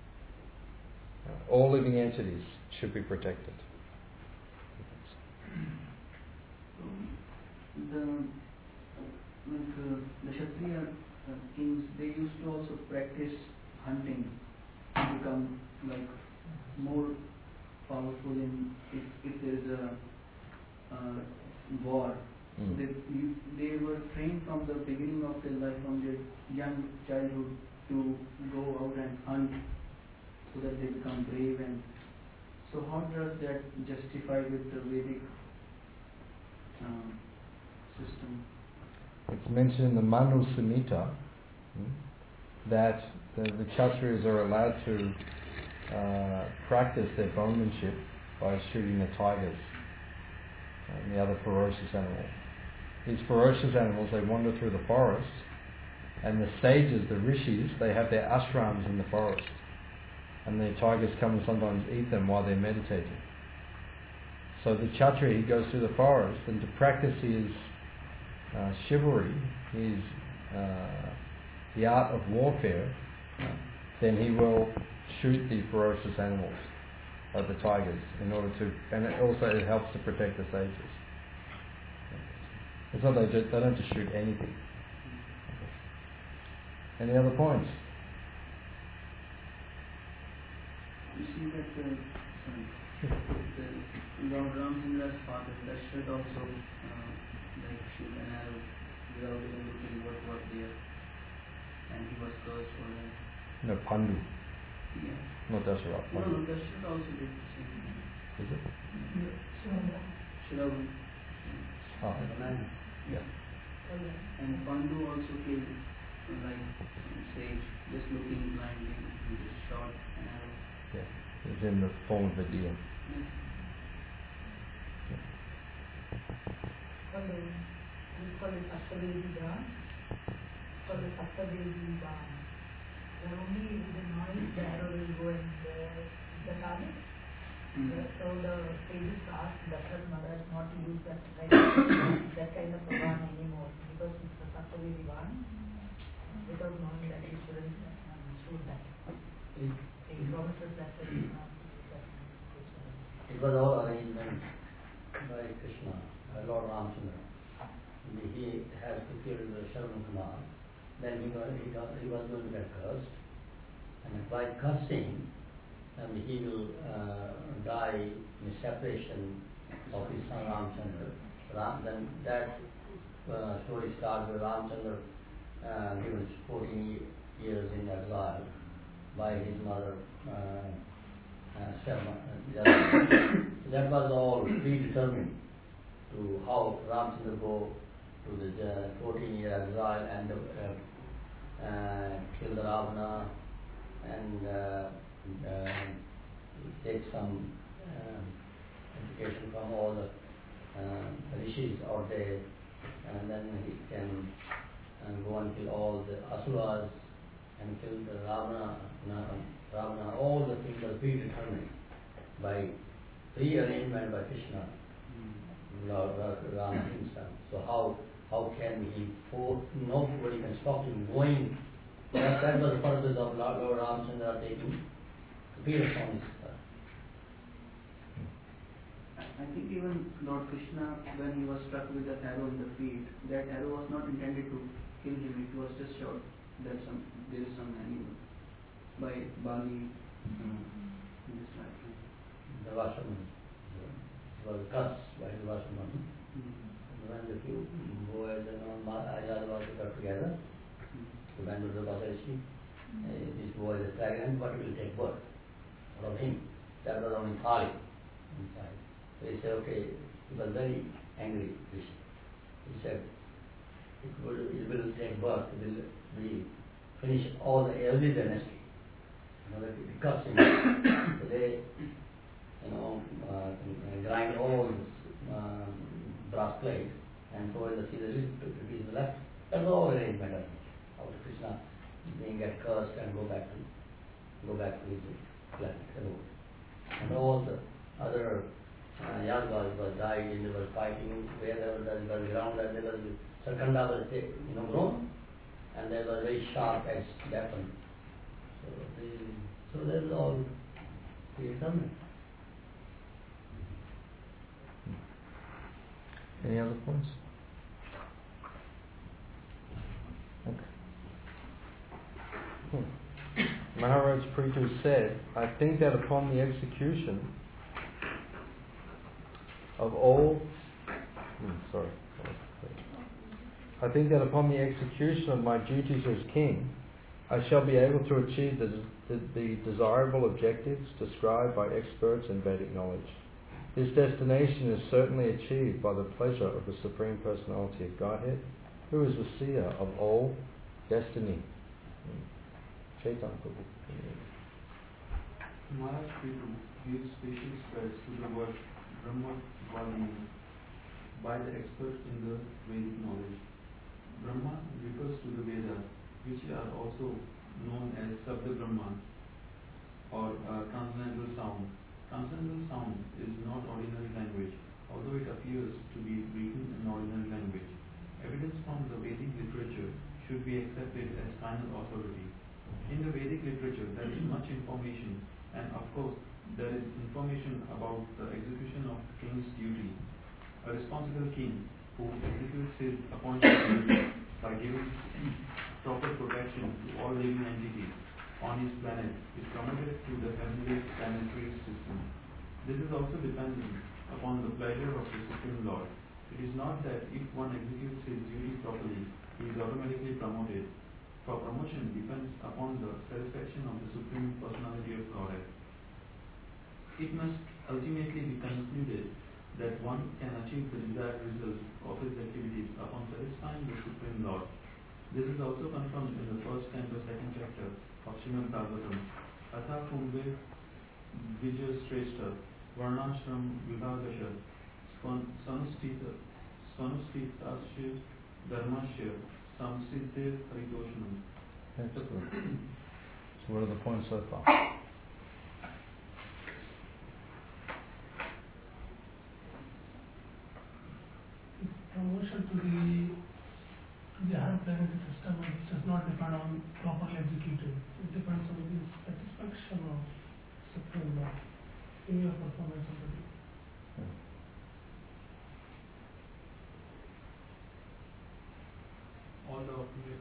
All living entities should be protected. The Kshatriya kings, they used to also practice hunting to become like more powerful in if there is a war. So they were trained from the beginning of their life, from their young childhood, to go out and hunt, so that they become brave. And so how does that justify with the Vedic system? It's mentioned in the Manu Samhita that the Kshatriyas are allowed to practice their bowmanship by shooting the tigers and the other ferocious animals. These ferocious animals, they wander through the forest, and the sages, the rishis, they have their ashrams in the forest, and the tigers come and sometimes eat them while they're meditating. So the Kshatriya, he goes through the forest, and to practice his chivalry, his the art of warfare, then he will shoot the ferocious animals, like the tigers, in order to, and it helps to protect the sages. It's not they don't just shoot anything. Any other points? You see that Lord Ramchandra's father, Dashrath, also like shoot an arrow without even looking what was there, and he was cursed for that. No, Pandu. Yeah. Not Dashrath. No, Dashrath also did the same thing. Is it? Shravan. Oh, yeah. And Pandu also killed, like sage, just looking blindly, he just shot an arrow. Yeah, it's in the form of a deer. Yeah. We call it Saptavedi Dhan. For the Saptavedi Dhan, where only with the noise the arrow will go and the target. So the sages asked Dashrath Maharaj not to use that kind of a Dhan anymore, because it's a Saptavedi Dhan, without knowing that he shouldn't shoot that. He promises that he will not use that. It was all arrangement by Krishna. Lord Ramchandra. He has fulfilled the Sharma. Then he was going to get cursed. And by cursing, he will die in separation of his son Ramchandra. Then that story starts with Ramchandra given 14 years in exile by his mother Sharma. That was all predetermined to how Ramchandra go to the 14-year exile and kill the Ravana and take some education from all the rishis out there, and then he can go and kill all the asuras and kill the Ravana. All the things are predetermined by pre-arrangement by Krishna, Lord Rama himself. So how can he nobody can stop him going? That was the purpose of Lord Ramchandra taking Kapila from his I think even Lord Krishna, when he was struck with the arrow in the feet, that arrow was not intended to kill him. It was just shot that there is some animal by Bali in this life. The Vashamani. It was cursed by the Vashamani. When the two boys and Ayadavas got together to Bangalore Basarishi, this boy is pregnant, but will take birth from him. That was only Thali inside. So he said, okay, he was very angry. He said, it will take birth, it will be finish all the early dynasty. It cuts him. So they, grind all this brass plate and throw in the sea, to be left. That's all arrangement of Krishna being get cursed and go back to his planet. And all the other Yadavas were died and they were fighting wherever there was ground and there was Sarkanda was grown and there was very sharp edged weapon. So that is all predetermined. Any other points? Okay. Maharaj Prithu said, I think that upon the execution of all I think that upon the execution of my duties as king, I shall be able to achieve the desirable objectives described by experts in Vedic knowledge. This destination is certainly achieved by the pleasure of the Supreme Personality of Godhead, who is the seer of all destiny. Chaitanya Prabhu. Maharaj Prithu gives special stress to the word Brahma Valmini by the experts in the Vedic knowledge. Brahma refers to the Vedas, which are also known as Sabda Brahman or transcendental sound. Transcendental sound is not ordinary language, although it appears to be written in ordinary language. Evidence from the Vedic literature should be accepted as final authority. In the Vedic literature, there is much information, and of course, there is information about the execution of king's duty. A responsible king who executes his appointed duty by giving proper protection to all living entities on his planet is promoted through the heavenly planetary system. This is also dependent upon the pleasure of the Supreme Lord. It is not that if one executes his duty properly, he is automatically promoted. For promotion depends upon the satisfaction of the Supreme Personality of Godhead. It must ultimately be concluded that one can achieve the desired result of his activities upon satisfying the Supreme Lord. This is also confirmed in the first canto, second chapter of Srimad Bhagavatam. Atha Kumbhe Vijay Shrestha Varnashram Vibhagasha Swanustitasya Dharmasya Samsiddhe Haritoshanam. Excellent. So what are the points so far? Promotion to the higher planetary system does not depend on properly executed. It depends on the satisfaction of Supreme Lord in your performance of the day.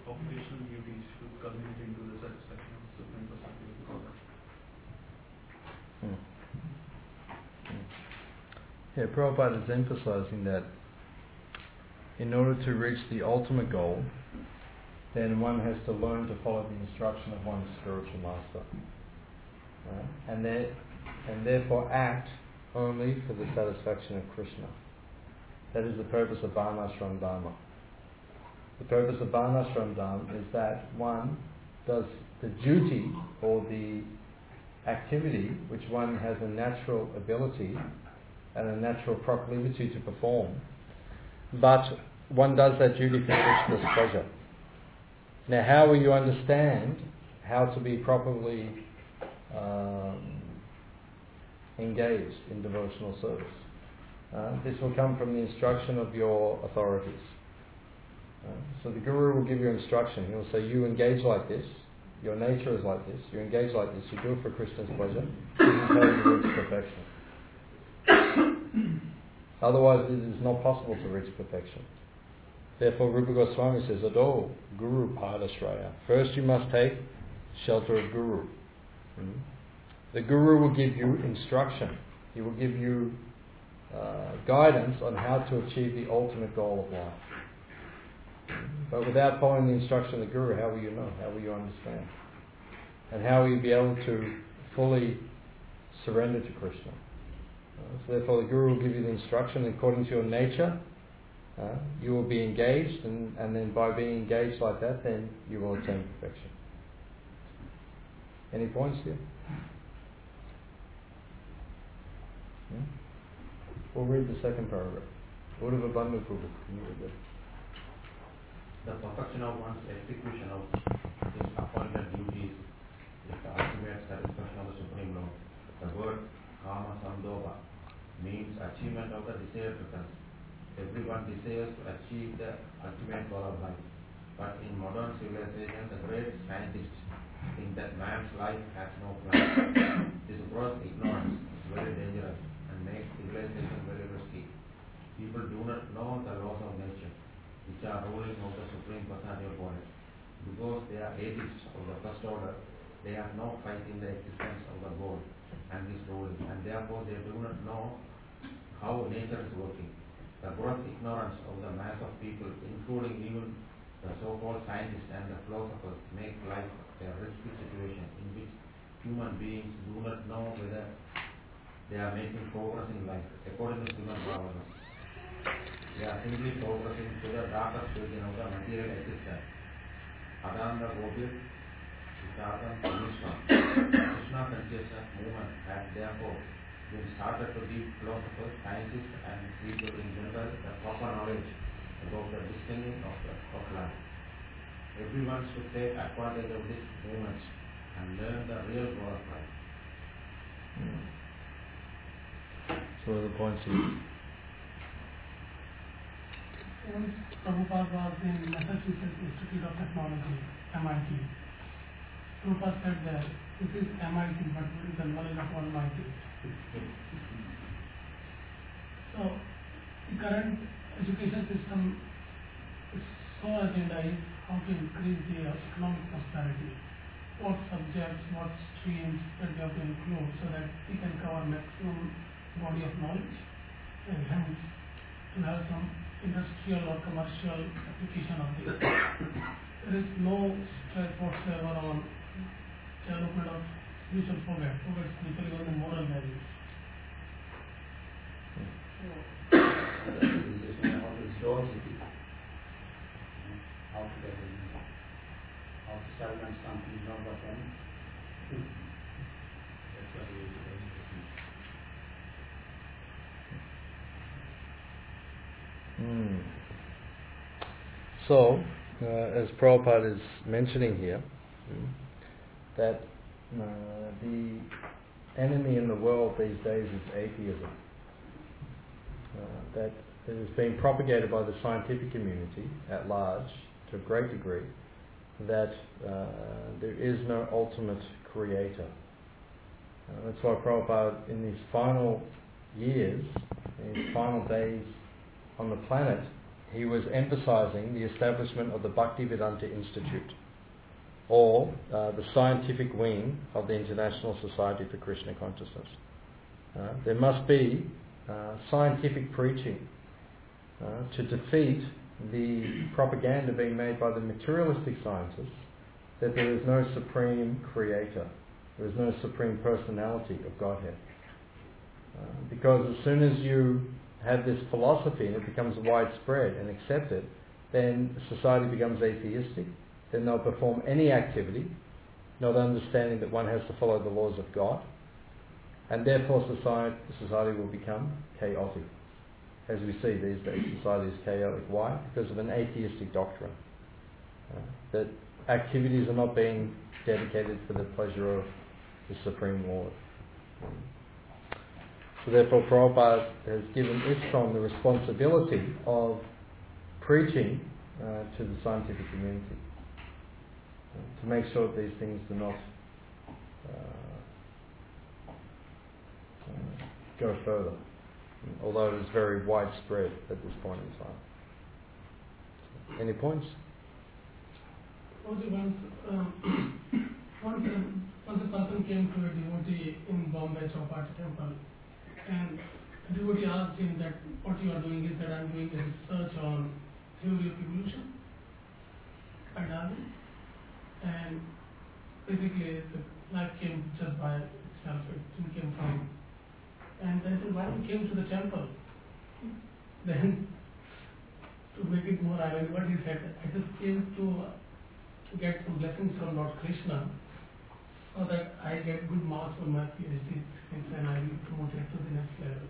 occupational duties should culminate into the satisfaction of Supreme Personality of Godhead. Yeah, Prabhupada is emphasizing that in order to reach the ultimate goal, then one has to learn to follow the instruction of one's spiritual master. And therefore act only for the satisfaction of Krishna. That is the purpose of Varnashram Dharma. The purpose of Varnashram Dharma is that one does the duty or the activity which one has a natural ability and a natural proclivity to perform, but one does that duty for Krishna's pleasure. Now, how will you understand how to be properly engaged in devotional service? This will come from the instruction of your authorities. So the Guru will give you instruction. He will say, you engage like this, your nature is like this, you engage like this, you do it for Krishna's pleasure, this is how you reach perfection. Otherwise it is not possible to reach perfection. Therefore Rupa Goswami says, Ado, Guru Padashraya. First you must take shelter of Guru. The Guru will give you instruction. He will give you guidance on how to achieve the ultimate goal of life. But without following the instruction of the Guru, how will you know? How will you understand? And how will you be able to fully surrender to Krishna? So therefore the Guru will give you the instruction according to your nature. You will be engaged, and then by being engaged like that, then you will attain perfection. Any points here? We'll read the second paragraph. Uddhava Bandhu Prabhu, can you read that? The perfection of one's execution of his appointed duties is the ultimate satisfaction of the Supreme Lord. The word Kama Sandobha means achievement of the desired results. Everyone desires to achieve the ultimate goal of life. But in modern civilization, the great scientists think that man's life has no plan. This gross ignorance is very dangerous and makes civilization very risky. People do not know the laws of nature, which are ruling of the Supreme Personality of Godhead. Because they are atheists of the first order, they have no faith in the existence of the God and his ruling, and therefore they do not know how nature is working. The gross ignorance of the mass of people, including even the so-called scientists and the philosophers, make life a risky situation in which human beings do not know whether they are making progress in life. According to Srimad Bhagavatam, they are simply progressing to the darkest region of the material existence. Adanda Gopir, Siddhartha, Krishna consciousness movement has therefore been started to give philosophers, scientists and people in general the proper knowledge about the destiny of life. Everyone should take advantage of this movement and learn the real goal of life. So what are the points here? Once Prabhupada was in Massachusetts Institute of Technology, MIT. Prabhupada said that this is MIT, but it is the knowledge of Almighty. So, the current education system is so agenda is how to increase the economic prosperity. What subjects, what streams that we have to include so that we can cover maximum body of knowledge and hence to have some industrial or commercial application of this. There is no stress whatsoever on development of spiritual forget spiritually on the moral values. How to get in, how to sell them something, not what them. That's what we So, as Prabhupada is mentioning here, that the enemy in the world these days is atheism. That it is being propagated by the scientific community at large to a great degree, that there is no ultimate creator. That's why Prabhupada, in his final years, in his final days on the planet, he was emphasizing the establishment of the Bhaktivedanta Institute, or the scientific wing of the International Society for Krishna Consciousness. There must be scientific preaching to defeat the propaganda being made by the materialistic scientists that there is no supreme creator, there is no supreme personality of Godhead. Because as soon as you have this philosophy and it becomes widespread and accepted, then society becomes atheistic. Then they'll perform any activity, not understanding that one has to follow the laws of God, and therefore society will become chaotic. As we see these days, society is chaotic. Why? Because of an atheistic doctrine. That activities are not being dedicated for the pleasure of the Supreme Lord. So therefore Prabhupada has given ISKCON the responsibility of preaching to the scientific community, to make sure that these things do not go further, although it is very widespread at this point in time. Any points? Once a person came to a devotee in Bombay Chowpatty temple, and the devotee asked him that what you are doing is that I am doing a research on theory of evolution by Darwin, and basically the life came just by itself, it didn't came from. And I said, why you came to the temple? Then, to make it more ironic, what he said, I just came to get some blessings from Lord Krishna, so that I get good marks on my PhD and I will be promoted to the next level.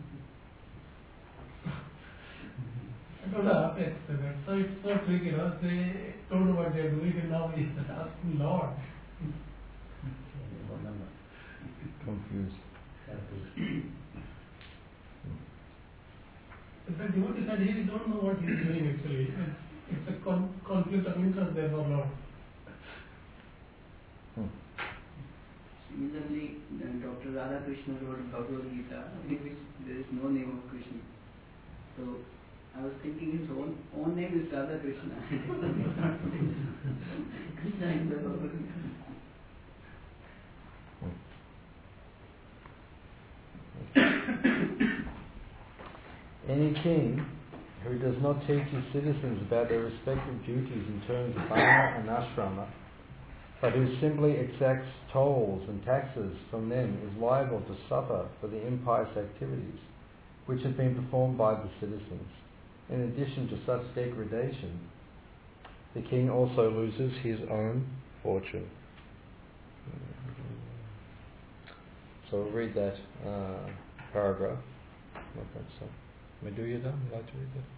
I don't know how to explain that. So it's so tricky, they don't know what they're doing and now he's asking Lord. Confused. The devotee said he don't know what he's doing actually. It's a conflict of interest there for Lord. Similarly, Dr. Radhakrishna wrote Bhagavad Gita, in which there is no name of Krishna. So I was thinking his own name is Radhakrishna. Krishna in the Bhagavad Gita. Any king who does not teach his citizens about their respective duties in terms of varna and ashrama, but who simply exacts tolls and taxes from them, is liable to suffer for the impious activities which have been performed by the citizens. In addition to such degradation, the king also loses his own fortune. So we'll read that paragraph. Okay, so Madhuyada, would you like to read that?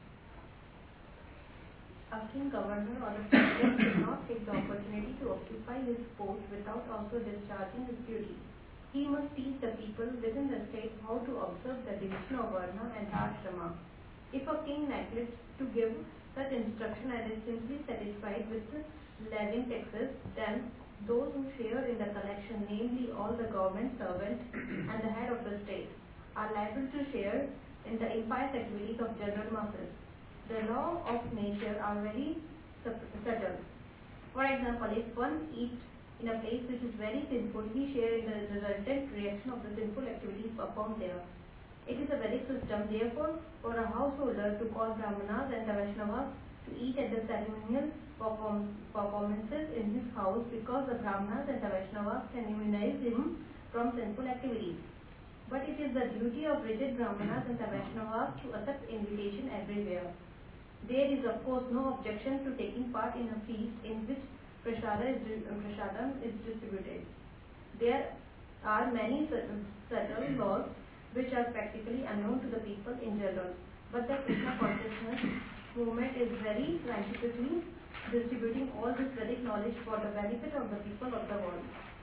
A king, governor, or a president should not take the opportunity to occupy his post without also discharging his duty. He must teach the people within the state how to observe the division of varna and ashrama. If a king neglects to give such instruction and is simply satisfied with levying taxes, then those who share in the collection, namely all the government servants and the head of the state, are liable to share in the impious activities of general masses. The law of nature are very subtle. For example, if one eats in a place which is very sinful, he shares in the resultant reaction of the sinful activities performed there. It is a Vedic system, therefore, for a householder to call Brahmanas and the Vaishnavas to eat at the ceremonial performances in his house, because the Brahmanas and the Vaishnavas can immunize him from sinful activities. But it is the duty of rigid Brahmanas and the Vaishnavas to accept invitation everywhere. There is of course no objection to taking part in a feast in which prasadam is distributed. There are many subtle laws which are practically unknown to the people in general, but the Krishna consciousness movement is very scientifically distributing all this Vedic knowledge for the benefit of the people of the world.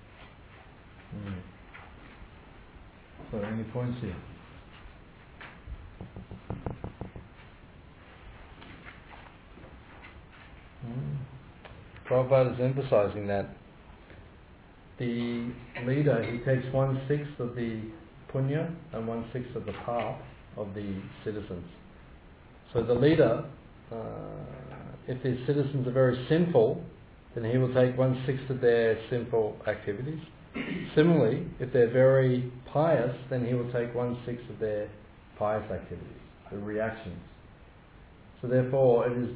So any points here? Prabhupada is emphasizing that the leader, he takes 1/6 of the punya and 1/6 of the path of the citizens. So the leader, if his citizens are very sinful, then he will take 1/6 of their sinful activities. Similarly, if they're very pious, then he will take 1/6 of their pious activities, the reactions. So therefore, it's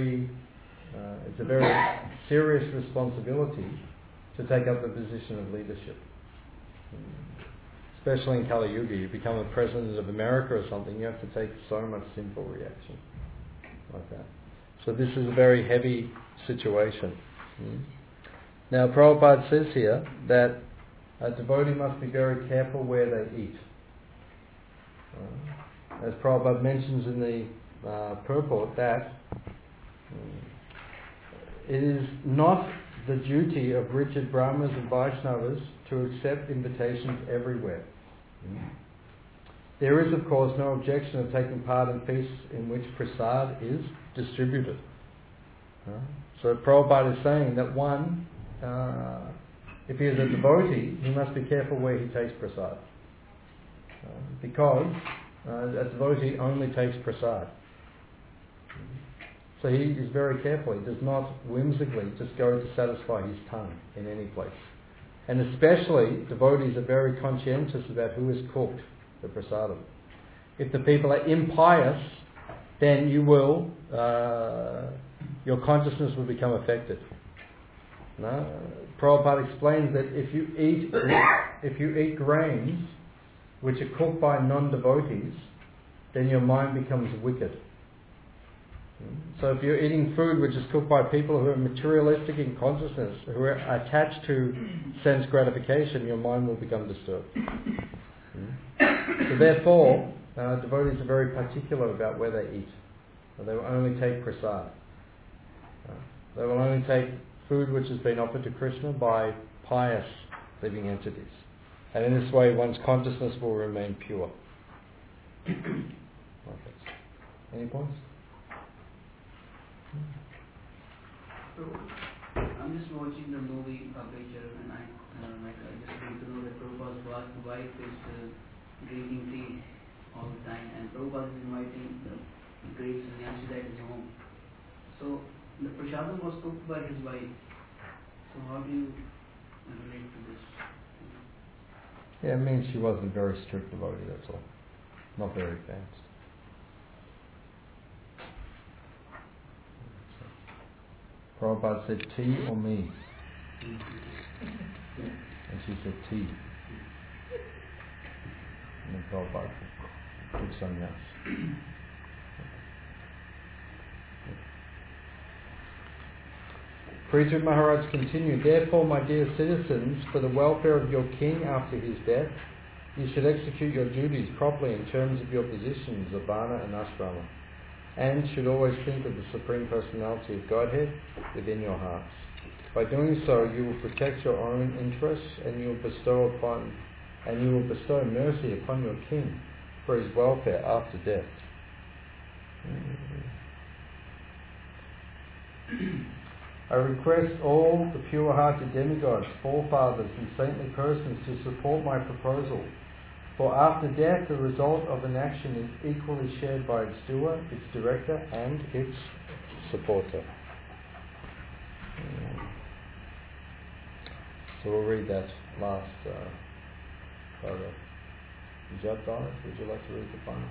a very serious responsibility to take up the position of leadership. Especially in Kali Yuga, you become a president of America or something, you have to take so much sinful reaction like that. So this is a very heavy situation. Now Prabhupada says here that a devotee must be very careful where they eat. As Prabhupada mentions in the purport, that it is not the duty of rigid Brahmas and Vaishnavas to accept invitations everywhere. There is, of course, no objection of taking part in feasts in which prasad is distributed. So Prabhupada is saying that one, if he is a devotee, he must be careful where he takes prasad. Because a devotee only takes prasad. So he is very careful. He does not whimsically just go to satisfy his tongue in any place. And especially, devotees are very conscientious about who is cooked, the prasadam. If the people are impious, then you will, your consciousness will become affected. No? Prabhupada explains that if you eat grains which are cooked by non-devotees, then your mind becomes wicked. So if you're eating food which is cooked by people who are materialistic in consciousness, who are attached to sense gratification, your mind will become disturbed. So therefore, devotees are very particular about where they eat. They will only take prasad. They will only take food which has been offered to Krishna by pious living entities. And in this way, one's consciousness will remain pure. Okay. Any points? So, I'm just watching the movie Aperture, and I just want to know that Prabhupada's wife is drinking tea all the time, and Prabhupada is inviting the great sannyasi at his home. So the prasadam was cooked by his wife. So how do you relate to this? Yeah, it means she wasn't a very strict devotee, that's all. Not very advanced. Prabhupada said, tea or me? And she said, tea. And then Prabhupada took sannyas. Prithu Maharaj continued, therefore, my dear citizens, for the welfare of your king after his death, you should execute your duties properly in terms of your positions of Varna and Ashrama, and should always think of the Supreme Personality of Godhead within your hearts. By doing so, you will protect your own interests, and you will bestow mercy upon your king for his welfare after death. I request all the pure-hearted demigods, forefathers and saintly persons to support my proposal, for after death the result of an action is equally shared by its doer, its director and its supporter. So we'll read that last paragraph. Jat Dharma, would you like to read the final?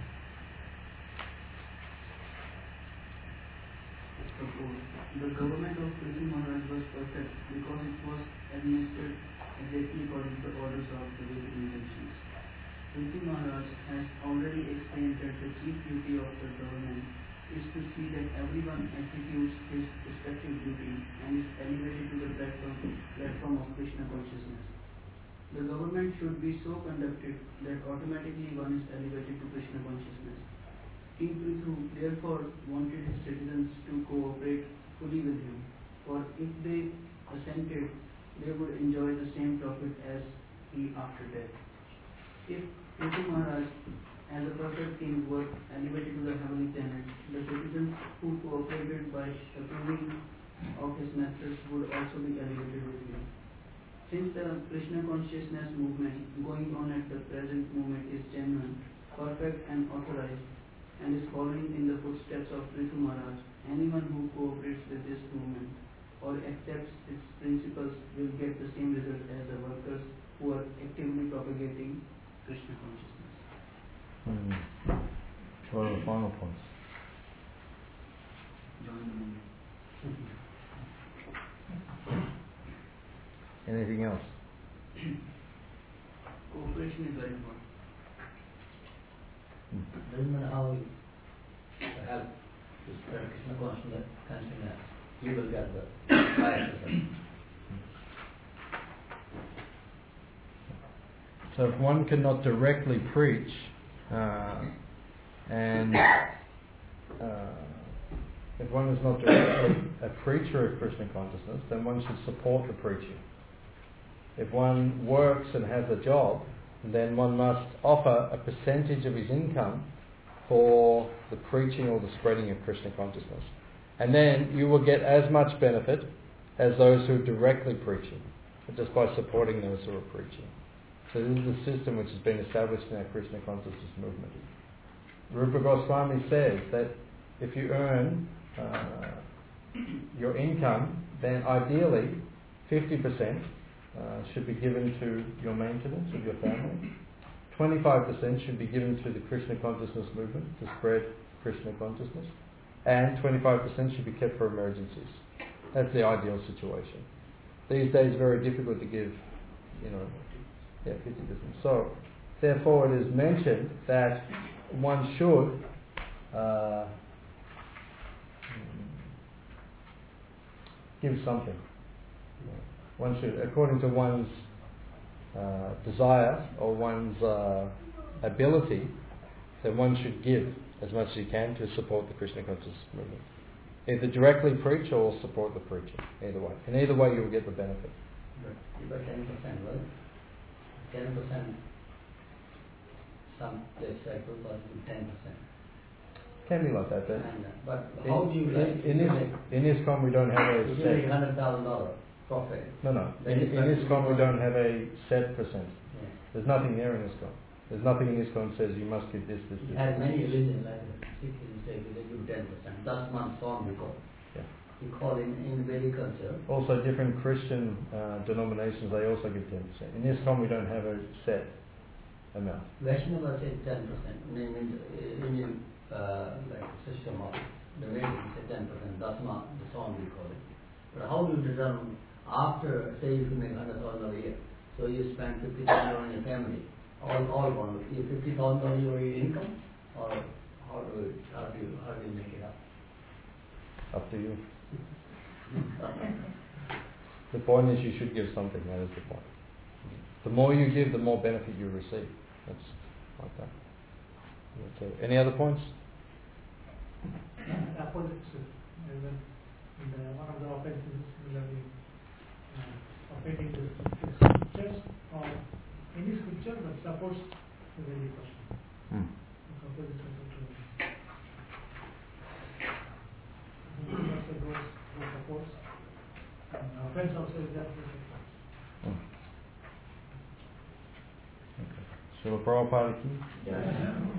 The government of Prithu Maharaj was perfect because it was administered exactly according to the orders of the Vedic injunctions. Prithu Maharaj has already explained that the chief duty of the government is to see that everyone executes his respective duty and is elevated to the platform of Krishna consciousness. The government should be so conducted that automatically one is elevated to Krishna consciousness. King Prithu therefore wanted his citizens to cooperate fully with him, for if they assented, they would enjoy the same profit as he after death. If Prithu Maharaj, as a perfect king, were elevated to the heavenly planet, the citizens who cooperated by approving of his methods would also be elevated with him. Since the Krishna consciousness movement going on at the present moment is genuine, perfect and authorized, and is following in the footsteps of Prithu Maharaj. Anyone who cooperates with this movement or accepts its principles will get the same result as the workers who are actively propagating Krishna consciousness. What are the final points? Join the movement. Anything else? Cooperation is very important. Doesn't matter how you help to spread Krishna consciousness, you will get the highest result. So if one cannot directly preach and if one is not directly a preacher of Krishna consciousness, then one should support the preaching. If one works and has a job, then one must offer a percentage of his income for the preaching or the spreading of Krishna consciousness. And then you will get as much benefit as those who are directly preaching, just by supporting those who are preaching. So this is the system which has been established in our Krishna consciousness movement. Rupa Goswami says that if you earn your income, then ideally 50% should be given to your maintenance of your family. 25% should be given to the Krishna consciousness movement to spread Krishna consciousness, and 25% should be kept for emergencies. That's the ideal situation. These days, very difficult to give, 50%. So, therefore, it is mentioned that one should give something. One should, according to one's desire or one's ability, then one should give as much as you can to support the Krishna consciousness movement. Either directly preach or support the preaching. Either way. In either way you will get the benefit. But 10%, well, 10%, some place like to 10%. Can be like that, then. But how do you like in ISKCON we don't have a set. set. $100,000 profit. No. In ISKCON we don't have a set percent. Yeah. There's nothing there in ISKCON. There's nothing in ISKCON that says you must give this. It has many religions like Sikhism say they give 10%. That's not song we call. Yeah. We call in Vedic culture. Also different Christian denominations, they also give 10%. In ISKCON we don't have a set amount. Vaishnava says 10%. Indian like system of the Vedic say 10%. That's not the song we call it. But how do you determine after, say if you make $100,000 a year, so you spend $50,000 on your family, all gone. Is $50,000 your income, or how do you make it up? Up to you. The point is you should give something. That is the point. The more you give, the more benefit you receive. That's like that. Okay. Any other points? Opposites. One of the offenses is similarly offending the scriptures or any scripture that supports the Vedic person. It's opposite to also goes who supports. Offense also is that who supports. Okay. Srila Prabhupada ki? Yes.